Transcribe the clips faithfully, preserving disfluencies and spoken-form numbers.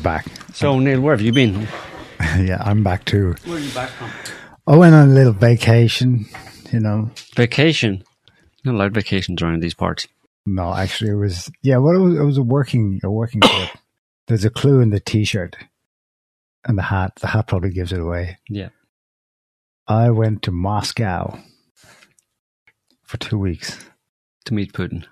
back. So, Neil, where have you been? Yeah, I'm back too. Where are you back from? I went on a little vacation, you know. Vacation? Not allowed vacations around these parts. No, actually, it was, yeah, well, it was, it was a working, a working trip. There's a clue in the t-shirt and the hat. The hat probably gives it away. Yeah. I went to Moscow for two weeks. To meet Putin.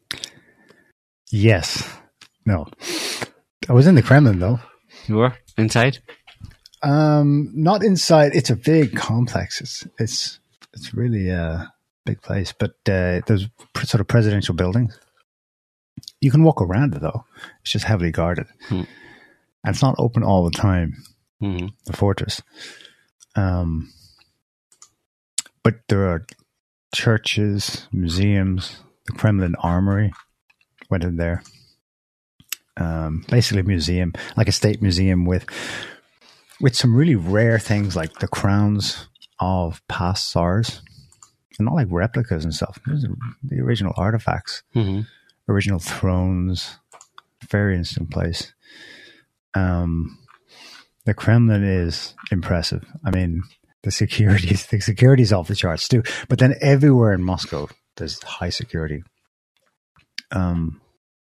Yes. No. I was in the Kremlin, though. You were? Inside? Um, not inside. It's a big complex. It's it's it's really a big place. But uh, there's sort of presidential buildings. You can walk around it, though. It's just heavily guarded. Hmm. And it's not open all the time, Mm-hmm. the fortress. Um, but there are churches, museums, the Kremlin Armory. Went in there. Um, basically a museum, like a state museum with with some really rare things like the crowns of past Tsars. And not like replicas and stuff. These are the original artifacts. Mm-hmm. Original thrones. Very interesting place. Um, the Kremlin is impressive. I mean, the security, the security is off the charts too. But then everywhere in Moscow, there's high security. Um,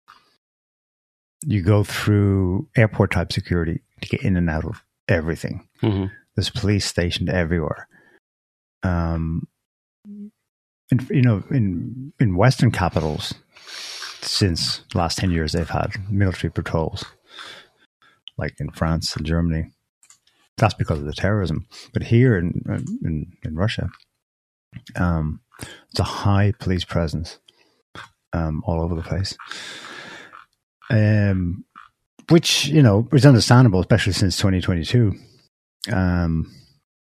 you go through airport type security to get in and out of everything. Mm-hmm. There's police stationed everywhere. Um, and, you know, in in Western capitals, since the last ten years, they've had military patrols, like in France and Germany. That's because of the terrorism. But here in in, in Russia, um, it's a high police presence um, all over the place. Um, which, you know, is understandable, especially since twenty twenty-two. Um,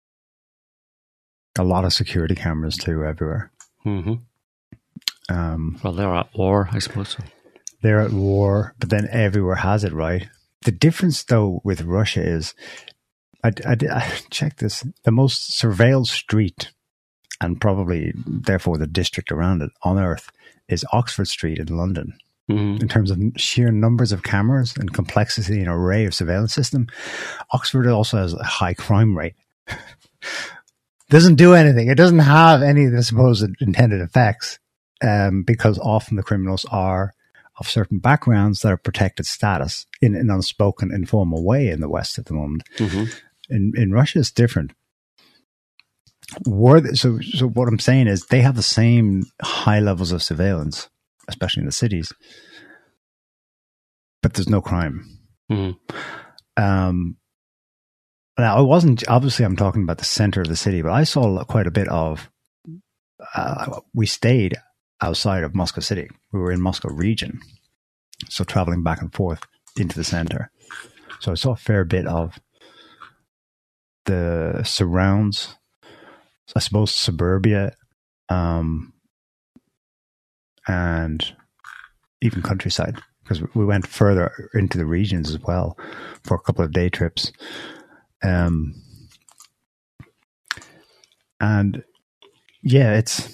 a lot of security cameras too everywhere. Mm-hmm. Um, well, they're at war, I suppose. So. They're at war, but then everywhere has it, right? The difference, though, with Russia is, I, I, I checked this, the most surveilled street, and probably, therefore, the district around it on Earth, is Oxford Street in London. Mm-hmm. In terms of sheer numbers of cameras and complexity and array of surveillance system, Oxford also has a high crime rate. Doesn't do anything. It doesn't have any of the supposed intended effects, um, because often the criminals are of certain backgrounds that are protected status in an unspoken, informal way in the West at the moment. Mm-hmm. In in Russia, it's different. Were they, so, so what I'm saying is they have the same high levels of surveillance, especially in the cities, but there's no crime. Mm-hmm. Um, now, I wasn't, obviously I'm talking about the center of the city, but I saw quite a bit of, uh, we stayed outside of Moscow City. We were in Moscow region, so traveling back and forth into the center. So I saw a fair bit of the surrounds, I suppose suburbia, um, and even countryside, because we went further into the regions as well for a couple of day trips. Um, and yeah, it's,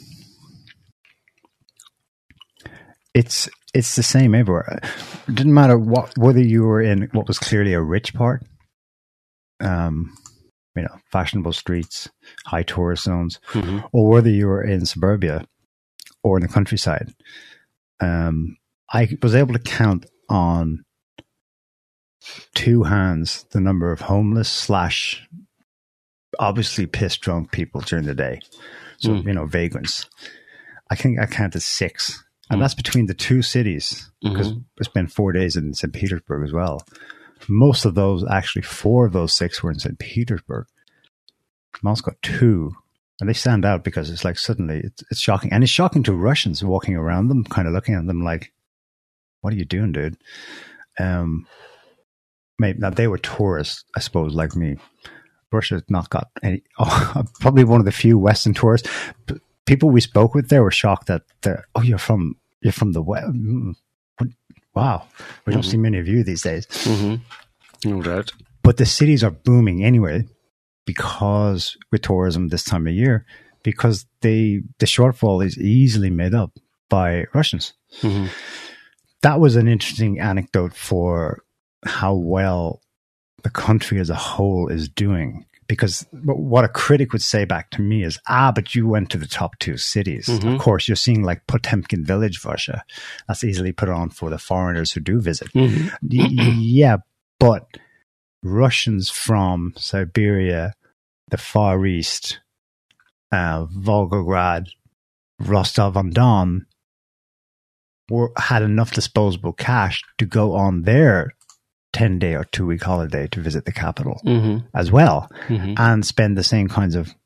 it's, it's the same everywhere. It didn't matter what, whether you were in what was clearly a rich part, um, you know, fashionable streets, high tourist zones, mm-hmm. or whether you were in suburbia or in the countryside. Um, I was able to count on two hands the number of homeless slash obviously pissed drunk people during the day. So, mm. you know, vagrants. I think I counted six. And mm. that's between the two cities, because mm-hmm. I spent four days in Saint Petersburg as well. Most of those, actually four of those six were in Saint Petersburg. Moscow, two. And they stand out because it's like suddenly, it's, it's shocking. And it's shocking to Russians walking around them, kind of looking at them like, what are you doing, dude? Um, maybe, now they were tourists, I suppose, like me. Russia's not got any, oh, probably one of the few Western tourists. P- people we spoke with there were shocked that, oh, you're from, you're from the West. Wow. We don't mm-hmm. see many of you these days. Mm-hmm. No doubt. But the cities are booming anyway, because with tourism this time of year, because they the shortfall is easily made up by Russians. Mm-hmm. That was an interesting anecdote for how well the country as a whole is doing. Because what a critic would say back to me is, ah, but you went to the top two cities. Mm-hmm. Of course, you're seeing like Potemkin village, Russia. That's easily put on for the foreigners who do visit. Mm-hmm. y- yeah, but Russians from Siberia, the Far East, uh, Volgograd, Rostov-on-Don were, had enough disposable cash to go on their ten-day or two-week holiday to visit the capital mm-hmm. as well, mm-hmm. and spend the same kinds of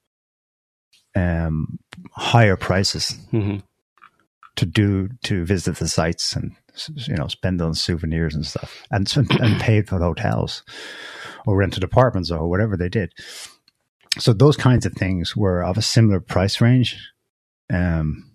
um, higher prices mm-hmm. to do to visit the sites and, you know, spend on souvenirs and stuff, and and pay for the hotels or rented apartments or whatever they did. So those kinds of things were of a similar price range um,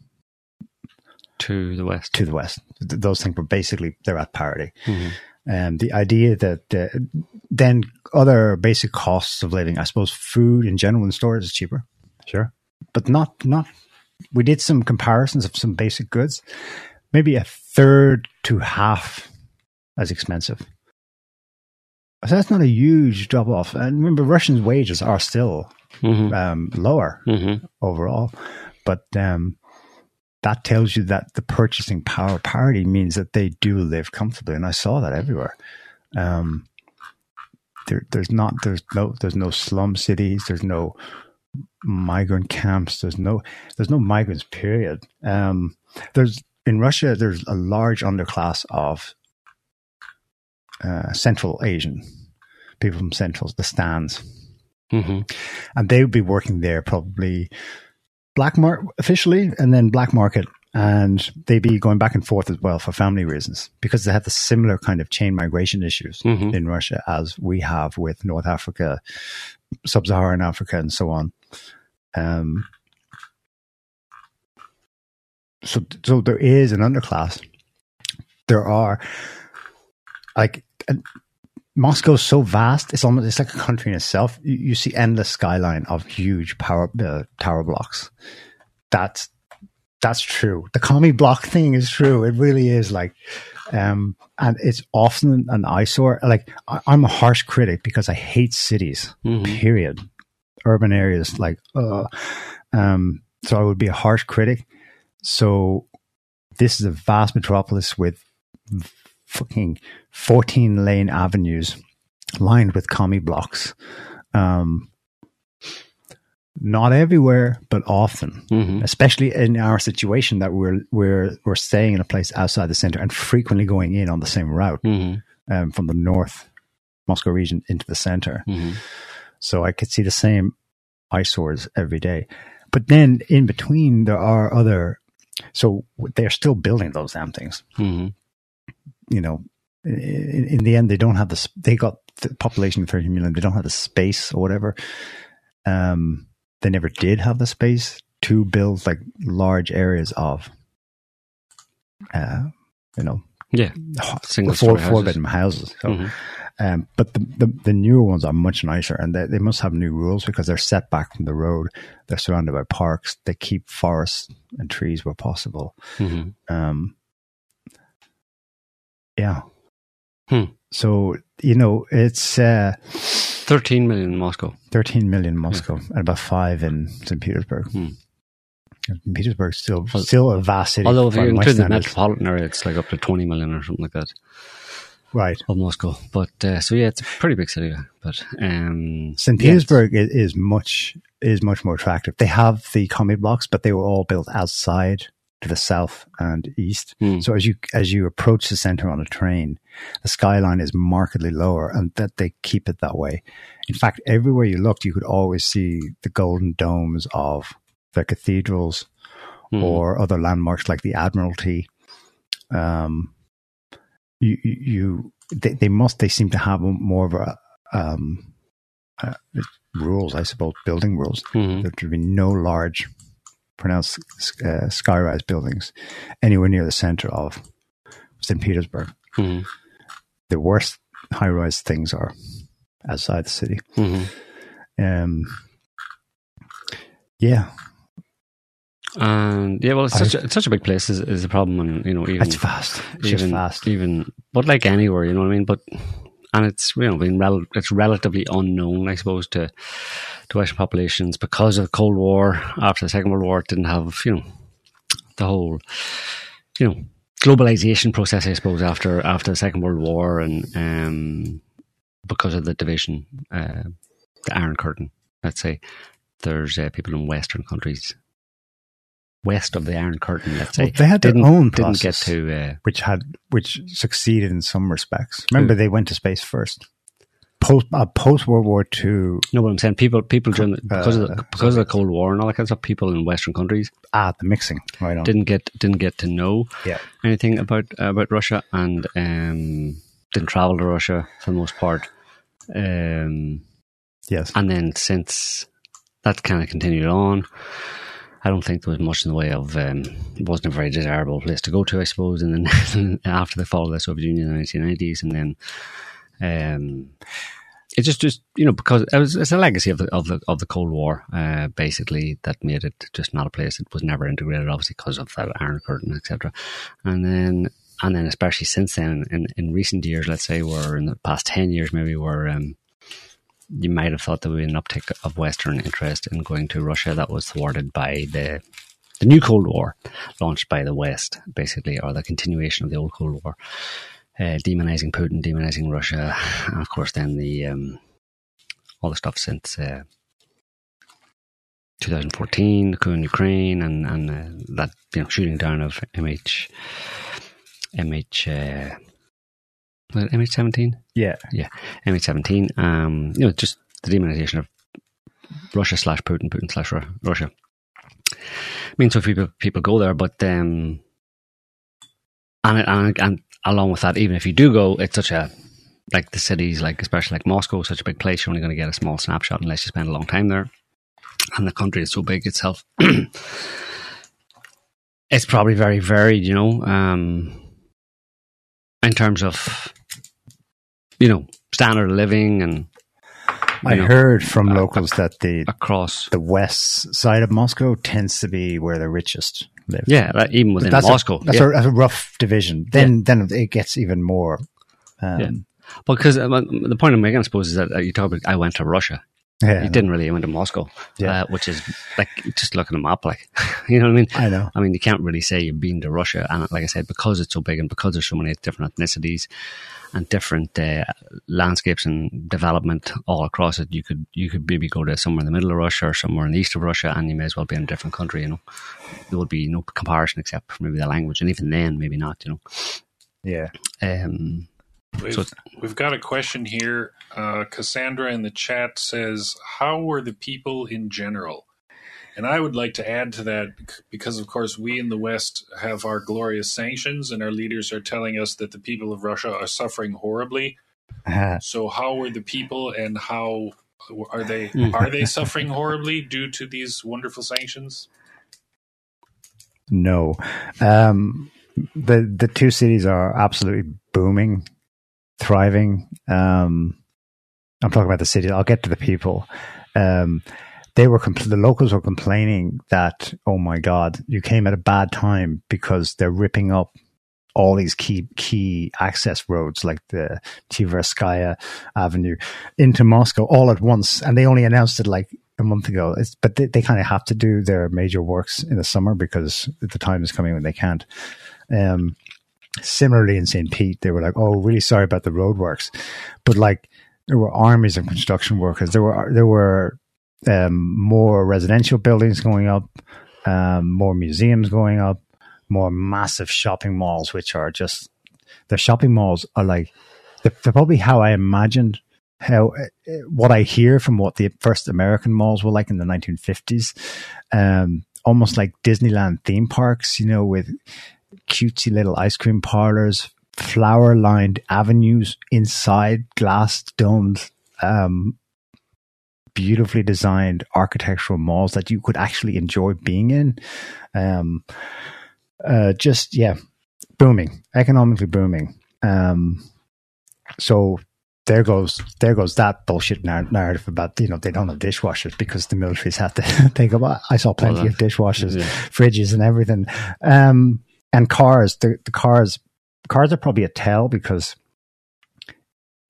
to the west. To the west, those things were basically they're at parity. Mm-hmm. And the idea that uh, then other basic costs of living, I suppose food in general in stores is cheaper, sure, but not, not, we did some comparisons of some basic goods, maybe a third to half as expensive. So that's not a huge drop off. And remember, Russians' wages are still mm-hmm. um, lower mm-hmm. overall, but um, that tells you that the purchasing power parity means that they do live comfortably, and I saw that everywhere. Um, there, there's not, there's no, there's no slum cities. There's no migrant camps. There's no, there's no migrants. Period. Um, there's in Russia. There's a large underclass of uh, Central Asian people from Centrals, the Stans, mm-hmm. and they would be working there probably. Black market officially, and then black market, and they'd be going back and forth as well for family reasons, because they have the similar kind of chain migration issues mm-hmm. in Russia as we have with North Africa, Sub-Saharan Africa, and so on. Um, so, so there is an underclass. There are like. And, Moscow's so vast; it's almost it's like a country in itself. You, you see endless skyline of huge power uh, tower blocks. That's that's true. The commie block thing is true. It really is like, um, and it's often an eyesore. Like I, I'm a harsh critic because I hate cities. Mm-hmm. Period. Urban areas, like, uh, um, so I would be a harsh critic. So this is a vast metropolis with fucking fourteen lane avenues lined with commie blocks. Um, not everywhere, but often, mm-hmm. especially in our situation that we're, we're, we're staying in a place outside the center and frequently going in on the same route, mm-hmm. um, from the North Moscow region into the center. Mm-hmm. So I could see the same eyesores every day, but then in between there are other, so they're still building those damn things. Mm-hmm. You know, in, in the end, they don't have the, they got the population of thirty million. They don't have the space or whatever. Um, they never did have the space to build like large areas of, uh, you know, yeah, single four, four bedroom houses. So, mm-hmm. um, but the, the, the newer ones are much nicer, and they, they must have new rules because they're set back from the road. They're surrounded by parks. They keep forests and trees where possible. Mm-hmm. Um, Yeah. Hmm. So, you know, it's uh, thirteen million in Moscow. thirteen million in Moscow, yeah. And about five in Saint Petersburg. Hmm. Saint Petersburg still well, still a vast city. Although if you include the metropolitan area, it's like up to twenty million or something like that. Right. Of Moscow. But, uh, so yeah, it's a pretty big city. But um, Saint Petersburg yeah, is, is much is much more attractive. They have the commie blocks, but they were all built outside to the south and east. Mm. So as you as you approach the center on a train, the skyline is markedly lower, and that they keep it that way. In fact, everywhere you looked, you could always see the golden domes of the cathedrals mm. or other landmarks like the Admiralty. Um, you, you, you they, they must they seem to have more of a um, uh, rules, I suppose, building rules. Mm-hmm. There should be no large pronounced uh, skyrise buildings anywhere near the center of Saint Petersburg. Mm-hmm. The worst high-rise things are outside the city. Mm-hmm. Um, yeah. And yeah, well, it's such, a, it's such a big place is, is a problem, and you know, even it's fast. It's even, just fast. Even, but like anywhere, you know what I mean. But and it's you know been rel- it's relatively unknown, I suppose, to to Western populations because of the Cold War. After the Second World War, it didn't have you know the whole you know globalization process, I suppose, after after the Second World War, and um, because of the division, uh, the Iron Curtain. Let's say there's uh, people in Western countries west of the Iron Curtain. Let's say well, they had their didn't, own didn't process, get to uh, which had which succeeded in some respects. Remember, they went to space first. Post uh, post World War Two. No, what I'm saying, people people during the, because uh, of the, because of the Cold War and all that kind of stuff, people in Western countries ah the mixing right on didn't get didn't get to know yeah. anything about about Russia, and um, didn't travel to Russia for the most part. Um, yes, and then since that kind of continued on, I don't think there was much in the way of. Um, it wasn't a very desirable place to go to, I suppose. And then after the fall of the Soviet Union in the nineteen nineties, and then. Um, It's just, just you know, because it was, it's a legacy of the of the of the Cold War, uh, basically, that made it just not a place. It was never integrated, obviously, because of that Iron Curtain, et cetera. And then, and then, especially since then, in, in recent years, let's say, or in the past ten years, maybe, where um, you might have thought there would be an uptick of Western interest in going to Russia. That was thwarted by the the new Cold War, launched by the West, basically, or the continuation of the old Cold War. Uh, demonizing Putin, demonizing Russia, and of course then the um, all the stuff since uh, twenty fourteen, the coup in Ukraine, and and uh, that you know shooting down of M H M H uh, M H seventeen, yeah, yeah, M H seventeen. Um, you know, just the demonization of Russia slash Putin, Putin slash Russia. I mean, so people people go there, but um, and and and. Along with that, even if you do go, it's such a, like the cities, like especially like Moscow, such a big place, you're only going to get a small snapshot unless you spend a long time there. And the country is so big itself. It's probably very varied, you know, um, in terms of, you know, standard of living. And I know, heard from uh, locals that the across the west side of Moscow tends to be where the richest live. Yeah, like even within that's Moscow. A, that's, yeah. a, that's a rough division. Then, yeah. then it gets even more. Um, yeah. Because uh, the point I'm making, I suppose, is that uh, you talk about I went to Russia. Yeah, you didn't really. I went to Moscow, yeah. uh, which is like just looking at a map, like you know what I mean. I know. I mean, you can't really say you've been to Russia, and like I said, because it's so big and because there's so many different ethnicities and different uh, landscapes and development all across it, you could you could maybe go to somewhere in the middle of Russia or somewhere in the east of Russia, and you may as well be in a different country. You know, there would be no comparison except for maybe the language, and even then, maybe not. You know. Yeah. Um, We've, so we've got a question here. Uh, Cassandra in the chat says, how were the people in general? And I would like to add to that because, of course, we in the West have our glorious sanctions and our leaders are telling us that the people of Russia are suffering horribly. Uh-huh. So how were the people and how are they, are they suffering horribly due to these wonderful sanctions? No. Um, the, the two cities are absolutely booming. Thriving. Um, I'm talking about the city. I'll get to the people. Um, they were compl- the locals were complaining that, oh my God, you came at a bad time because they're ripping up all these key key access roads like the Tverskaya Avenue into Moscow all at once, and they only announced it like a month ago. It's, but they, they kind of have to do their major works in the summer because the time is coming when they can't. Um, Similarly, in Saint Pete, they were like, "Oh, really sorry about the roadworks," but like there were armies of construction workers. There were there were um, more residential buildings going up, um, more museums going up, more massive shopping malls, which are just the shopping malls are like they're, they're probably how I imagined how uh, what I hear from what the first American malls were like in the nineteen fifties, um, almost like Disneyland theme parks, you know, with cutesy little ice cream parlors, flower lined avenues inside glass domed, um, beautifully designed architectural malls that you could actually enjoy being in. Um, uh, just, yeah, booming, economically booming. Um, so there goes, there goes that bullshit nar- narrative about, you know, they don't have dishwashers because the military's had to take up. I saw plenty well, of dishwashers, yeah. fridges and everything. Um, And cars, the, the cars, cars are probably a tell because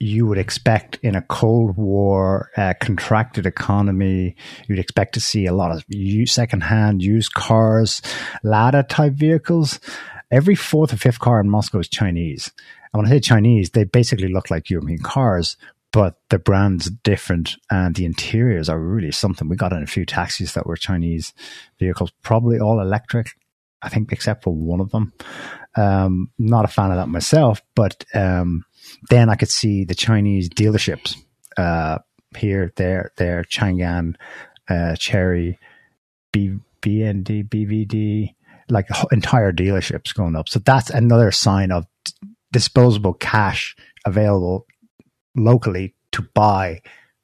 you would expect in a Cold War, uh, contracted economy, you'd expect to see a lot of used, second-hand used cars, Lada type vehicles. Every fourth or fifth car in Moscow is Chinese. And when I say Chinese, they basically look like European cars, but the brand's different and the interiors are really something. We got in a few taxis that were Chinese vehicles, probably all electric, I think, except for one of them. Um, not a fan of that myself, but um, then I could see the Chinese dealerships uh, here, there, there, Chang'an, uh, Chery, B, BND, B V D, like entire dealerships going up. So that's another sign of disposable cash available locally to buy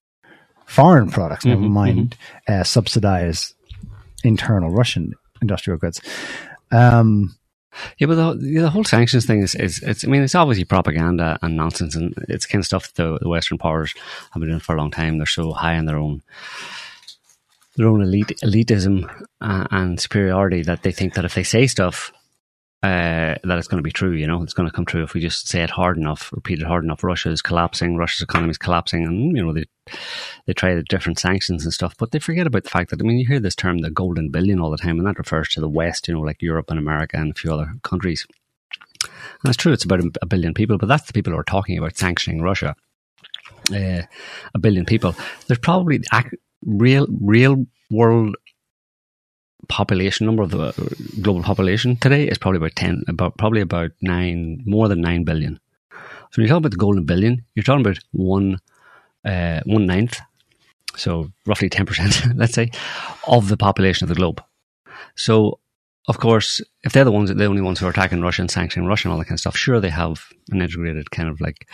foreign products, mm-hmm, never mind mm-hmm. uh, subsidize internal Russian industrial goods. Um, yeah, but the, the whole sanctions thing is, is it's, I mean, it's obviously propaganda and nonsense, and it's kind of stuff that the, the Western powers have been doing for a long time. They're so high in their own their own elite, elitism uh, and superiority that they think that if they say stuff, Uh, that it's going to be true, you know, it's going to come true if we just say it hard enough, repeat it hard enough. Russia is collapsing, Russia's economy is collapsing, and, you know, they they try the different sanctions and stuff, but they forget about the fact that, I mean, you hear this term, the golden billion, all the time, and that refers to the West, you know, like Europe and America and a few other countries. And it's true, it's about a billion people, but that's the people who are talking about sanctioning Russia. Uh, a billion people. There's probably ac- real, real world population number of the global population today is probably about ten, about probably about nine, more than nine billion. So when you talk about the golden billion, you're talking about one, uh, one ninth, so roughly ten percent, let's say, of the population of the globe. So, of course, if they're the ones, the only ones who are attacking Russia and sanctioning Russia and all that kind of stuff, sure, they have an integrated kind of like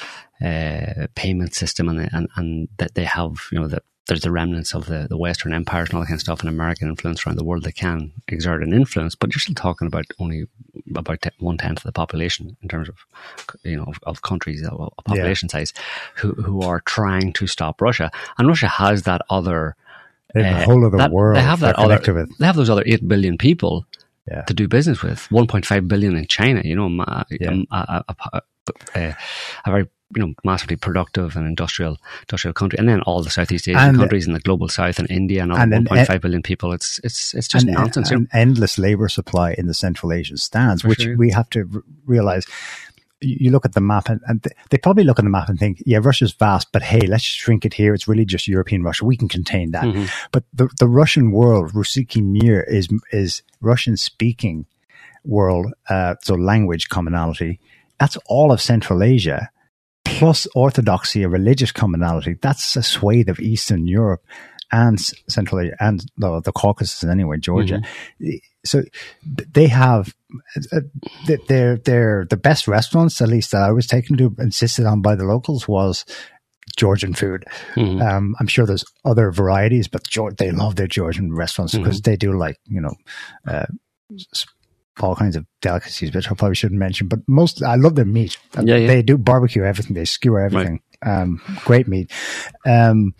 uh, payment system, and and and that they have, you know, that there's the remnants of the, the Western empires and all that kind of stuff, and American influence around the world that can exert an influence, but you're still talking about only about one tenth of the population in terms of, you know, of, of countries, of population yeah. size, who who are trying to stop Russia. And Russia has that other, uh, the whole of the that, world. They have that other, with. They have those other eight billion people yeah. to do business with. one point five billion in China. You know, a, yeah. a, a, a, a, a very, you know, massively productive and industrial industrial country, and then all the Southeast Asian and, countries in the global South and India and, and one point five billion people. It's it's it's just and, nonsense. An endless labor supply in the Central Asian stands, For which sure. we have to r- realize. You look at the map, and, and they probably look at the map and think, "Yeah, Russia's vast, but hey, let's shrink it here. It's really just European Russia. We can contain that." Mm-hmm. But the the Russian world, Russiki Mir, is is Russian speaking world, uh, so language commonality. That's all of Central Asia. Plus orthodoxy, a religious commonality. That's a swathe of Eastern Europe and Central Asia and the, the Caucasus anyway, Georgia. Mm-hmm. So they have uh, they're they're the best restaurants, at least that I was taken to, insisted on by the locals, was Georgian food. Mm-hmm. Um, I'm sure there's other varieties, but they love their Georgian restaurants because mm-hmm. they do, like, you know, uh, all kinds of delicacies, which I probably shouldn't mention, but most, I love their meat. Yeah, yeah. They do barbecue everything. They skewer everything. Right. Um, great meat. Um,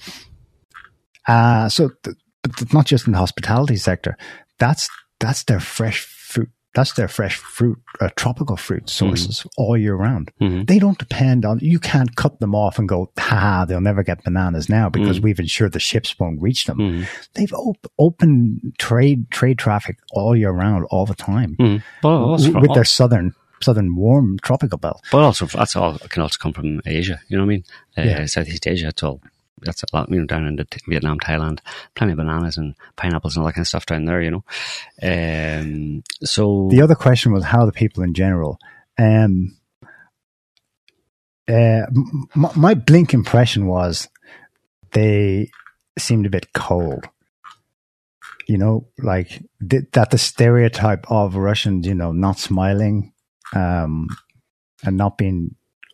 uh, so, th- but not just in the hospitality sector. That's, that's their fresh fruit. That's their fresh fruit, uh, tropical fruit sources mm-hmm. all year round. Mm-hmm. They don't depend on, you can't cut them off and go, ha, they'll never get bananas now because mm-hmm. we've ensured the ships won't reach them. Mm-hmm. They've op- open trade, trade traffic all year round, all the time. Mm-hmm. Well, with from, their southern, southern warm tropical belt. But also, that's all, can also come from Asia. You know what I mean? Uh, yeah. Southeast Asia, it's all. That's a lot, you know, down into Vietnam, Thailand, plenty of bananas and pineapples and all that kind of stuff down there, you know. Um, so the other question was how the people in general. Um, uh, m- my blink impression was they seemed a bit cold. You know, like th- that the stereotype of Russians, you know, not smiling, um, and not being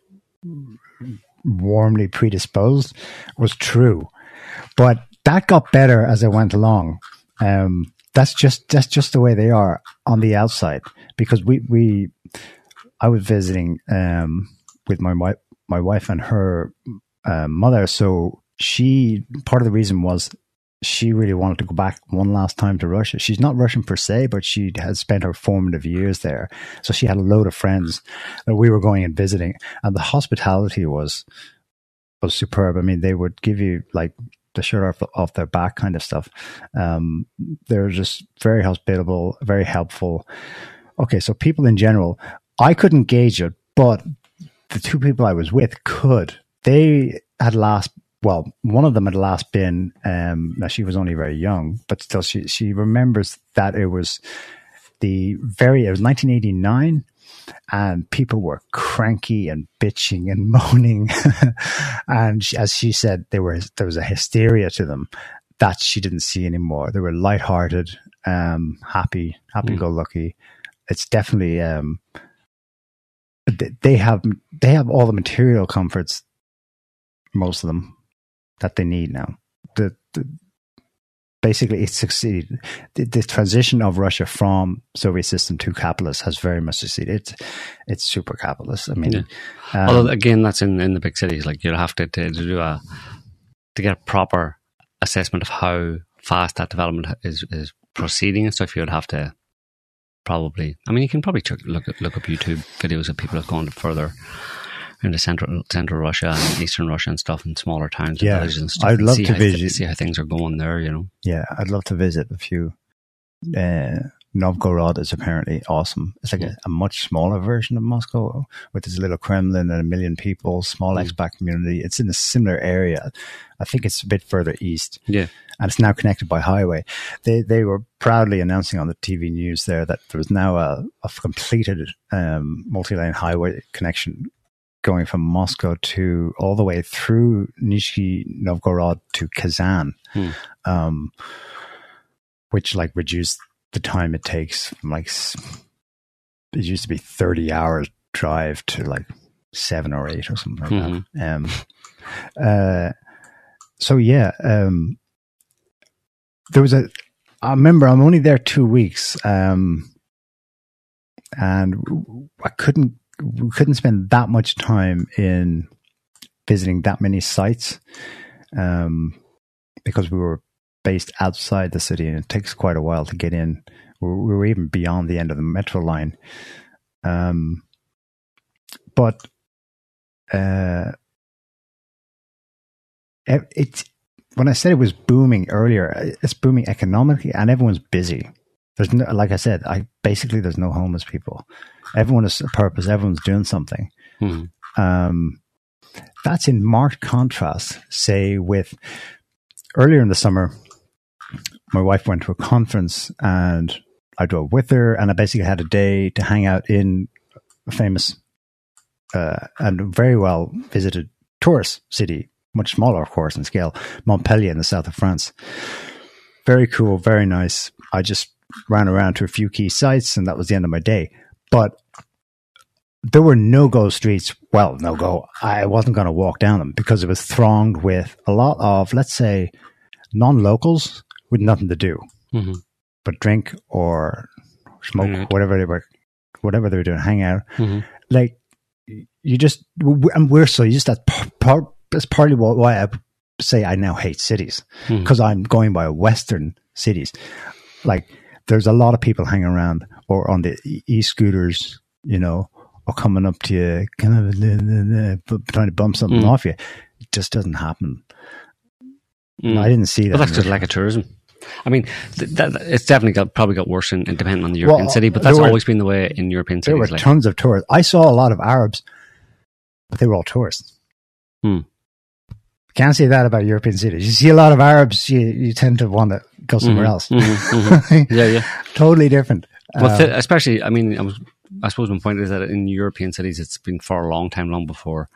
warmly predisposed was true, but that got better as it went along. Um, that's just that's just the way they are on the outside. Because we we I was visiting um, with my wife, my wife and her uh, mother. So she part of the reason was she really wanted to go back one last time to Russia. She's not Russian per se, but she had spent her formative years there. So she had a load of friends that we were going and visiting, and the hospitality was was superb. I mean, they would give you like the shirt off, off their back kind of stuff. Um, they're just very hospitable, very helpful. Okay, so people in general, I couldn't gauge it, but the two people I was with could. They had last Well, one of them had last been, um, now she was only very young, but still she, she remembers that it was the very, it was nineteen eighty-nine, and people were cranky and bitching and moaning. And she, as she said, there were, there was a hysteria to them that she didn't see anymore. They were lighthearted, um, happy, happy-go-lucky. Mm. It's definitely, um, they have, they have all the material comforts, most of them, that they need now. The, the basically it succeeded. The, the transition of Russia from Soviet system to capitalist has very much succeeded. It's, it's super capitalist. I mean, yeah. um, although again, that's in, in the big cities. Like you'll have to, to to do a to get a proper assessment of how fast that development is is proceeding and stuff. You would have to probably. I mean, you can probably check, look at, look up YouTube videos of people who've gone further into central central Russia and eastern Russia and stuff, in smaller towns and yeah, villages and stuff. I'd love to how, visit. See how things are going there, you know. Yeah, I'd love to visit a few. Uh, Novgorod is apparently awesome. It's like yeah. a, a much smaller version of Moscow, with this little Kremlin and a million people, small mm. expat community. It's in a similar area. I think it's a bit further east. Yeah. And it's now connected by highway. They they were proudly announcing on the T V news there that there was now a, a completed um, multi-lane highway connection going from Moscow to all the way through Nizhny Novgorod to Kazan, hmm. um, which like reduced the time it takes from like, it used to be thirty hours drive to like seven or eight or something like mm-hmm. that. Um, uh, so yeah, um, there was a, I remember I'm only there two weeks, um, and I couldn't, we couldn't spend that much time in visiting that many sites, um, because we were based outside the city, and it takes quite a while to get in. We were even beyond the end of the metro line. Um, but uh, it, it, when I said it was booming earlier, it's booming economically, and everyone's busy. There's no, like I said, I basically there's no homeless people. Everyone has a purpose. Everyone's doing something. Mm-hmm. Um, that's in marked contrast, say, with earlier in the summer. My wife went to a conference, and I drove with her, and I basically had a day to hang out in a famous uh, and very well visited tourist city, much smaller, of course, in scale, Montpellier in the south of France. Very cool, very nice. I just ran around to a few key sites, and that was the end of my day. But there were no-go streets. Well, no-go. I wasn't going to walk down them because it was thronged with a lot of, let's say, non-locals with nothing to do mm-hmm. but drink or smoke, mm-hmm. whatever they were, whatever they were doing, hang out. Mm-hmm. Like you just, and we're so used to that. Part, part, that's partly why I say I now hate cities, because mm-hmm. I'm going by Western cities. Like there's a lot of people hanging around or on the e-scooters, you know, or coming up to you, kind of trying to bump something mm-hmm. off you. It just doesn't happen. Mm. I didn't see that. Well, that's just lack of tourism. I mean, th- that, it's definitely got probably got worse in, in depending on the European well, city, but that's were, always been the way in European cities. There were like. tons of tourists. I saw a lot of Arabs, but they were all tourists. Hmm. Can't say that about European cities. You see a lot of Arabs, you, you tend to want to go somewhere mm-hmm, else. Mm-hmm, mm-hmm. Yeah, yeah. Totally different. Well, um, th- especially, I mean, I, was, I suppose my point is that in European cities, it's been for a long time, long before.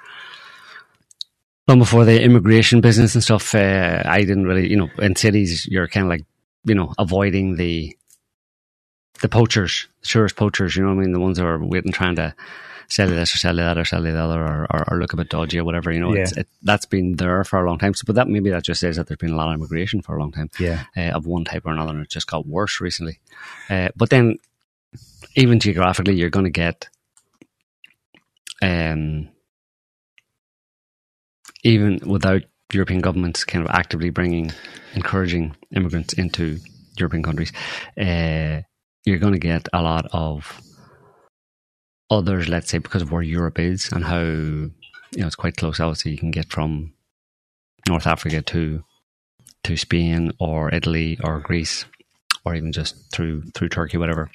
Long before the immigration business and stuff, uh, I didn't really, you know, in cities, you're kind of like, you know, avoiding the the poachers, the tourist poachers, you know what I mean? The ones that are waiting, trying to sell you this or sell you that or sell you the other or, or, or look a bit dodgy or whatever, you know. Yeah. It's, it, that's been there for a long time. So, but that maybe that just says that there's been a lot of immigration for a long time yeah. uh, of one type or another, and it just got worse recently. Uh, but then, even geographically, you're going to get... um. Even without European governments kind of actively bringing, encouraging immigrants into European countries, uh, you're going to get a lot of others, let's say, because of where Europe is and how, you know, it's quite close. Obviously, you can get from North Africa to to Spain or Italy or Greece, or even just through through Turkey, whatever.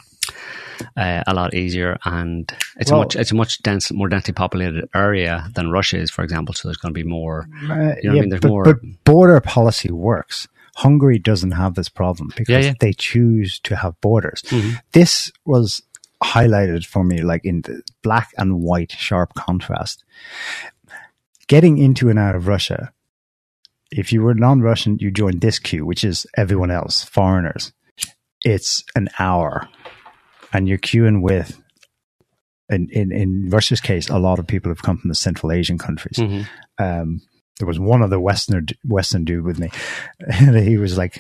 Uh, a lot easier, and it's well, a much it's a much dense, more densely populated area than Russia is, for example. So there's going to be more. Uh, you know yeah, what I mean? There's but, more. but border policy works. Hungary doesn't have this problem because Yeah, yeah. they choose to have borders. Mm-hmm. This was highlighted for me, like in the black and white sharp contrast. Getting into and out of Russia, if you were non-Russian, you joined this queue, which is everyone else, foreigners. It's an hour. And you're queuing with, in, in, in Russia's case, a lot of people have come from the Central Asian countries. Mm-hmm. Um, there was one other Westerner, Western dude with me. And he was like,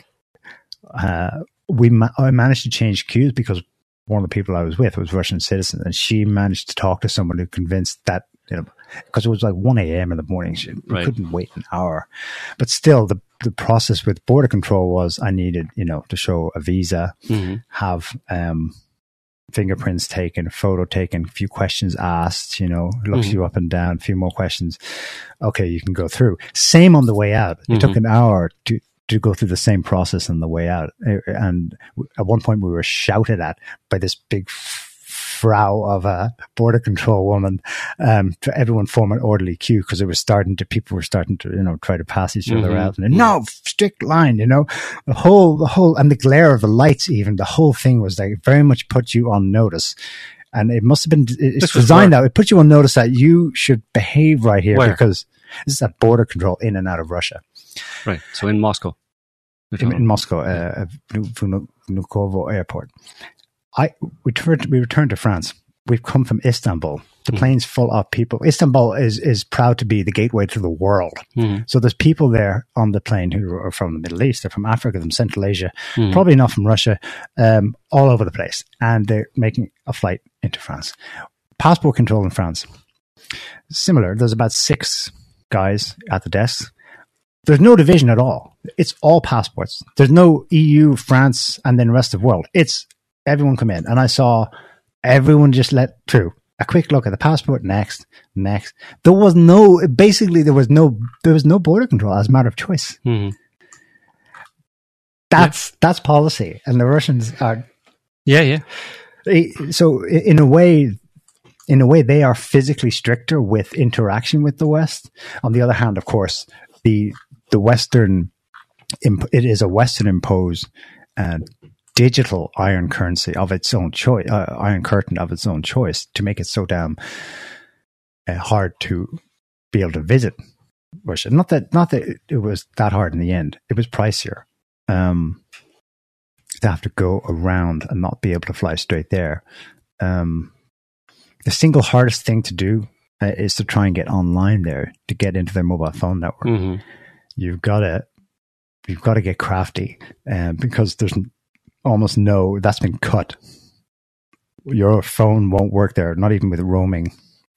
uh, we ma- I managed to change queues because one of the people I was with was Russian citizen. And she managed to talk to someone who convinced that, you know, because it was like one a.m. in the morning. She Right. couldn't wait an hour. But still, the, the process with border control was I needed, you know, to show a visa, Mm-hmm. have um, fingerprints taken, photo taken, a few questions asked, you know, looks Mhm. you up and down, a few more questions. Okay, you can go through. Same on the way out. It Mhm. took an hour to, to go through the same process on the way out. And at one point we were shouted at by this big frau of a border control woman, um, to everyone form an orderly queue because it was starting to, people were starting to, you know, try to pass each other Mhm. out. And no, strict line, you know, the whole, the whole, and the glare of the lights, even the whole thing was like very much put you on notice. And it must have been, it's This was designed where- that it put you on notice that you should behave right here Where? because this is that border control in and out of Russia. Right. So in Moscow. In, in Moscow, uh, Vnukovo Airport. I we returned, we returned to France. We've come from Istanbul. The Mm. plane's full of people. Istanbul is is proud to be the gateway to the world. Mm-hmm. So there's people there on the plane who are from the Middle East, they're from Africa, from Central Asia, Mhm. probably not from Russia, um, all over the place. And they're making a flight into France. Passport control in France. Similar. There's about six guys at the desk. There's no division at all. It's all passports. There's no E U, France, and then rest of the world. It's everyone come in. And I saw everyone just let through. A quick look at the passport, next, next. There was no, basically there was no, there was no border control as a matter of choice. Mm-hmm. That's, that's policy. And the Russians are, Yeah, yeah. they- so i- in a way, in a way, they are physically stricter with interaction with the West. On the other hand, of course, the, the Western, imp- it is a Western imposed, uh, digital iron currency of its own choice, uh, iron curtain of its own choice to make it so damn uh, hard to be able to visit Russia. Not that, not that it was that hard in the end. It was pricier. Um, to have to go around and not be able to fly straight there. Um, the single hardest thing to do uh, is to try and get online there to get into their mobile phone network. Mm-hmm. You've got to, you've got to get crafty, um, because there's almost no, that's been cut. Your phone won't work there, not even with roaming.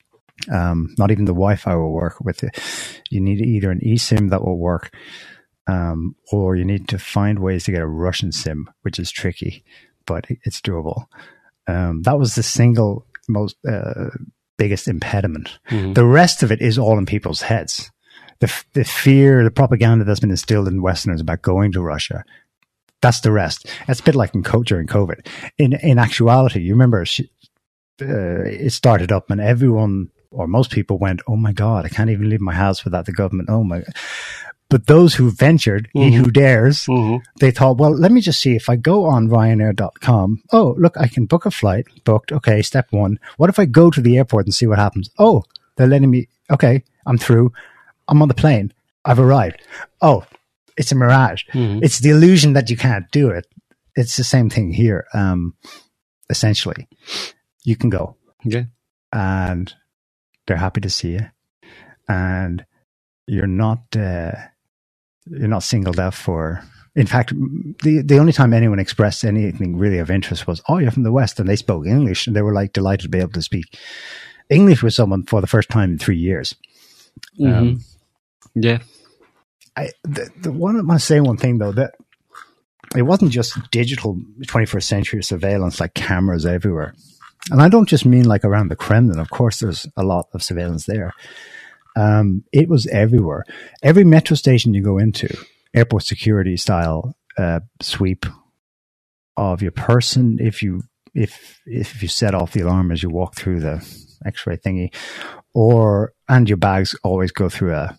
Um, not even the Wi-Fi will work with it. You need either an eSIM that will work, um, or you need to find ways to get a Russian SIM, which is tricky, but it's doable. Um, that was the single most uh, biggest impediment. Mm-hmm. The rest of it is all in people's heads. The, the fear, the propaganda that's been instilled in Westerners about going to Russia. That's the rest. It's a bit like in co- during COVID. In in actuality, you remember she, uh, it started up and everyone or most people went, "Oh my God, I can't even leave my house without the government." Oh my! But those who ventured, he Mhm. who dares, Mm-hmm. they thought, well, let me just see if I go on Ryanair dot com. Oh, look, I can book a flight. Booked. Okay, step one. What if I go to the airport and see what happens? Oh, they're letting me. Okay, I'm through. I'm on the plane. I've arrived. Oh, it's a mirage. Mm-hmm. It's the illusion that you can't do it. It's the same thing here. Um, essentially, you can go, Yeah. and they're happy to see you, and you're not uh, you're not singled out for. In fact, the the only time anyone expressed anything really of interest was, "Oh, you're from the West," and they spoke English, and they were like delighted to be able to speak English with someone for the first time in three years. Mm-hmm. Um, Yeah. I the, the one I want to say one thing though, that it wasn't just digital twenty-first century surveillance like cameras everywhere. And I don't just mean like around the Kremlin. Of course, there's a lot of surveillance there. Um, it was everywhere. Every metro station you go into, airport security style uh, sweep of your person. If you if if you set off the alarm as you walk through the X-ray thingy, or and your bags always go through a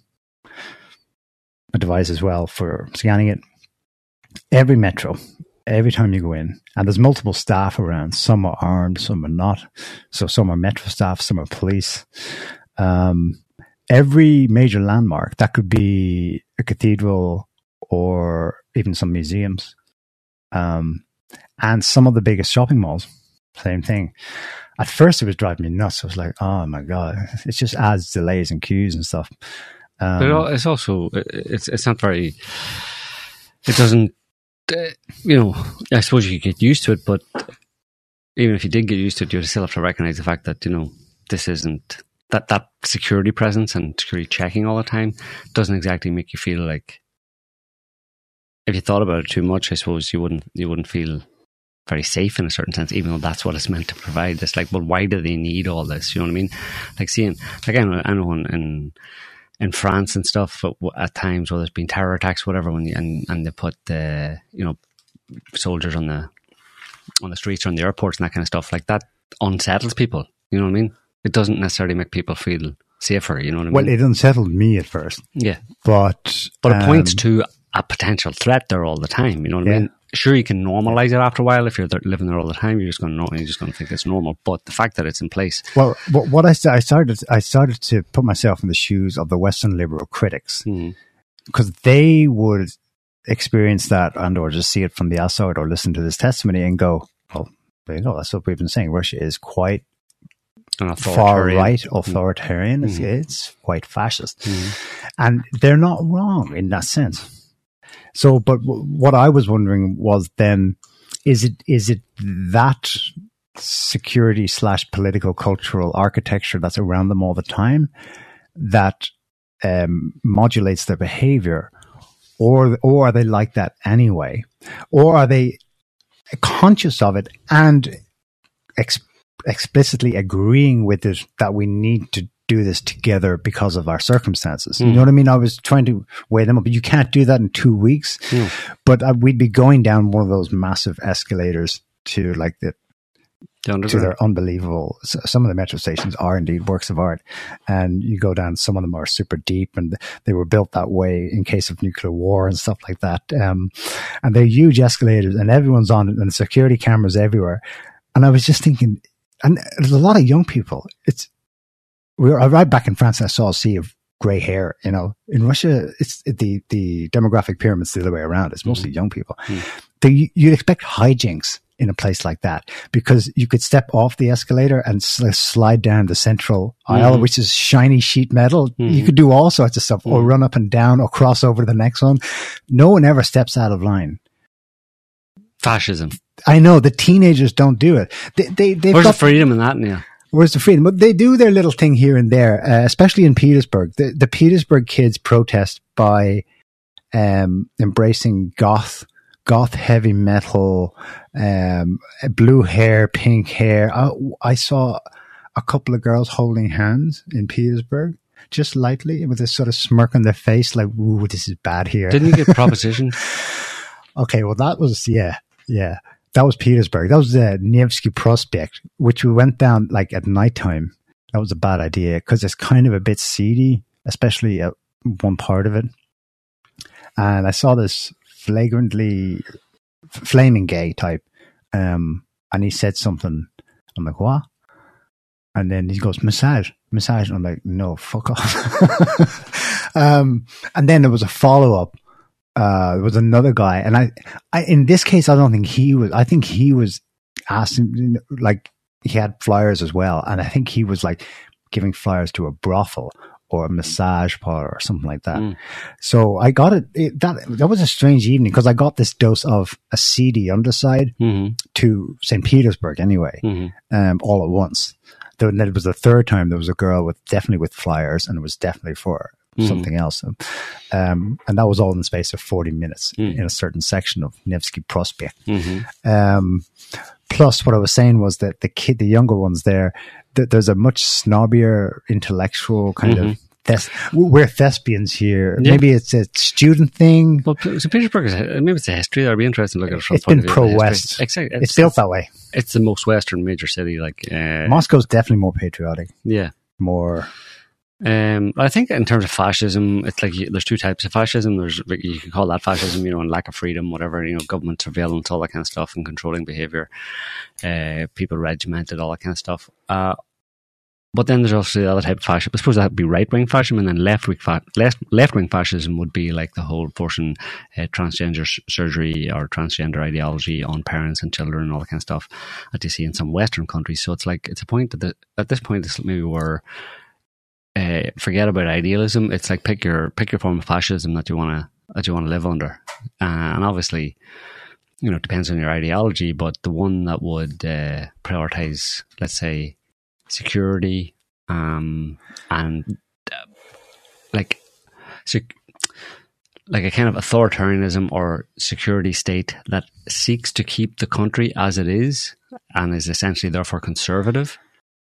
a device as well for scanning it. Every metro, every time you go in, and there's multiple staff around. Some are armed, some are not. So some are metro staff, some are police. Um, every major landmark, that could be a cathedral or even some museums, um, and some of the biggest shopping malls, same thing. At first, it was driving me nuts. I was like, "Oh my god!" It just adds delays and queues and stuff. Um, but it's also it's it's not very. It doesn't. Uh, you know, I suppose you could get used to it, but even if you did get used to it, you still have to recognize the fact that, you know, this isn't that that security presence and security checking all the time doesn't exactly make you feel like, if you thought about it too much, I suppose you wouldn't you wouldn't feel very safe in a certain sense, even though that's what it's meant to provide. It's like, well, why do they need all this? You know what I mean? Like seeing, like I know, I know in, in in France and stuff, at times where there's been terror attacks, whatever, when you, and and they put the, you know, soldiers on the on the streets or on the airports and that kind of stuff, like that unsettles people. You know what I mean? It doesn't necessarily make people feel safer. You know what I mean? Well, it unsettled me at first. Yeah, but but it um, points to a potential threat there all the time. You know what yeah. I mean? Sure, you can normalize it after a while. If you're there, living there all the time, you're just going to know. You're just going to think it's normal. But the fact that it's in place. Well, what I, I started, I started to put myself in the shoes of the Western liberal critics, Mm-hmm. because they would experience that and or just see it from the outside or listen to this testimony and go, "Well, there you go. That's what we've been saying. Russia is quite far right, authoritarian. Mm-hmm. It's, it's quite fascist," Mm-hmm. and they're not wrong in that sense. So, but w- what I was wondering was then, is it is it that security slash political cultural architecture that's around them all the time that um, modulates their behavior, or or are they like that anyway, or are they conscious of it and ex- explicitly agreeing with it that we need to do this together because of our circumstances? Mm. You know what I mean? I was trying to weigh them up, but you can't do that in two weeks. Mm. But uh, we'd be going down one of those massive escalators to like the, the to their unbelievable. Some of the metro stations are indeed works of art, and you go down. Some of them are super deep, and they were built that way in case of nuclear war and stuff like that. Um, and they're huge escalators, and everyone's on it, and security cameras everywhere. And I was just thinking, and there's a lot of young people. It's we were, I arrived back in France and I saw a sea of grey hair. You know, in Russia, it's the the demographic pyramid's the other way around. It's mostly mm. young people. Mm. They, you'd expect hijinks in a place like that, because you could step off the escalator and sl- slide down the central mm. aisle, which is shiny sheet metal. Mm. You could do all sorts of stuff, mm. or run up and down, or cross over to the next one. No one ever steps out of line. Fascism. I know the teenagers don't do it. They, they, they've Where's got the freedom in that, Neil? Where's the freedom? But they do their little thing here and there, uh, especially in Petersburg. The, the Petersburg kids protest by um, embracing goth, goth heavy metal, um, blue hair, pink hair. I, I saw a couple of girls holding hands in Petersburg, just lightly, with this sort of smirk on their face, like, "Ooh, this is bad here." Didn't you get propositioned? Okay, well, that was, yeah, yeah. That was Petersburg. That was the Nevsky Prospect, which we went down like at nighttime. That was a bad idea because it's kind of a bit seedy, especially at one part of it. And I saw this flagrantly flaming gay type, um, and he said something. I'm like, "What?" And then he goes, "Massage, massage." And I'm like, "No, fuck off." um, and then there was a follow up. Uh, there was another guy, and I, I, in this case, I don't think he was, I think he was asking, like, he had flyers as well, and I think he was like giving flyers to a brothel or a massage parlor or something like that. Mm. So I got it, it, that, that was a strange evening, because I got this dose of a seedy underside mm-hmm. to Saint Petersburg anyway, mm-hmm. um, all at once. Then it was the third time there was a girl with, definitely with flyers, and it was definitely for mm. something else. Um, and that was all in the space of forty minutes mm. in a certain section of Nevsky Prospect. Mm-hmm. Um, plus, what I was saying was that the kid, the younger ones there, th- there's a much snobbier, intellectual kind mm-hmm. of. Thes- we're thespians here. Yeah. Maybe it's a student thing. Well, so Petersburg is maybe it's a history. I'd be interested to look at it from. It's been pro-West. Exactly. It's, it's built that way. It's the most Western major city. Like uh, Moscow's definitely more patriotic. Yeah, more. Um, I think in terms of fascism, it's like there's two types of fascism. There's you can call that fascism, you know, and lack of freedom, whatever, you know, government surveillance, all that kind of stuff, and controlling behavior, uh, people regimented, all that kind of stuff. Uh, But then there's also the other type of fascism. I suppose that would be right-wing fascism, and then left-wing fa- left, left-wing fascism would be like the whole forcing uh, transgender s- surgery or transgender ideology on parents and children and all that kind of stuff that you see in some Western countries. So it's like, it's a point that the, at this point, it's maybe where uh, forget about idealism. It's like pick your pick your form of fascism that you want to that you want to live under, uh, and obviously, you know, it depends on your ideology. But the one that would uh, prioritize, let's say, security, um, and uh, like, sec- like a kind of authoritarianism or security state that seeks to keep the country as it is and is essentially therefore conservative,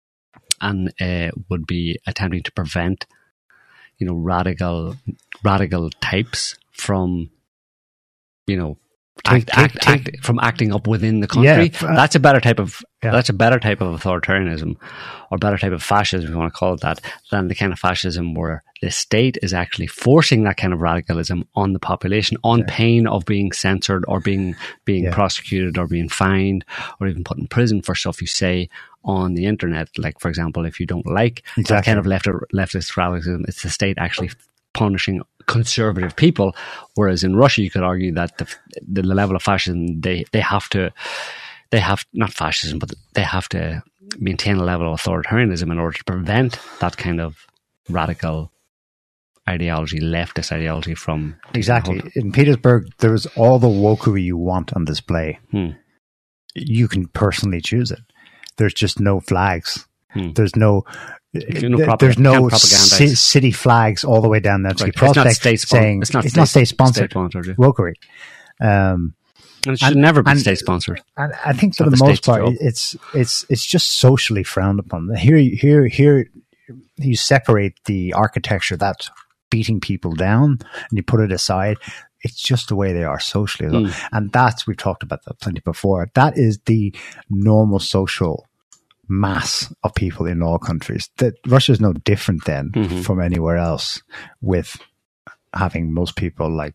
and uh, would be attempting to prevent, you know, radical, radical types from, you know. Act, Take, act, take, act, from acting up within the country. Yeah, uh, that's a better type of yeah. that's a better type of authoritarianism, or better type of fascism, if you want to call it that, than the kind of fascism where the state is actually forcing that kind of radicalism on the population on yeah. pain of being censored or being being yeah. prosecuted or being fined or even put in prison for stuff you say on the internet. Like, for example, if you don't like exactly. that kind of left leftist radicalism, it's the state actually punishing conservative people, whereas in Russia you could argue that the, the level of fascism they they have to they have not fascism but they have to maintain a level of authoritarianism in order to prevent that kind of radical ideology, leftist ideology from exactly. In Petersburg, there is all the wokery you want on display. Hmm. You can personally choose it. There's just no flags. Hmm. There's no. No propaganda, there's no c- city flags all the way down Nevsky right. Prospect saying spon- it's not it's state, not state sponsored. sponsored yeah. Wokery. Um, and it should and, never be and, state sponsored. And I think for the, the most part, job. it's it's it's just socially frowned upon. Here, here, here, you separate the architecture that's beating people down, and you put it aside. It's just the way they are socially, mm. and that's we've talked about that plenty before. That is the normal social mass of people in all countries. That Russia is no different then mm-hmm. from anywhere else, with having most people like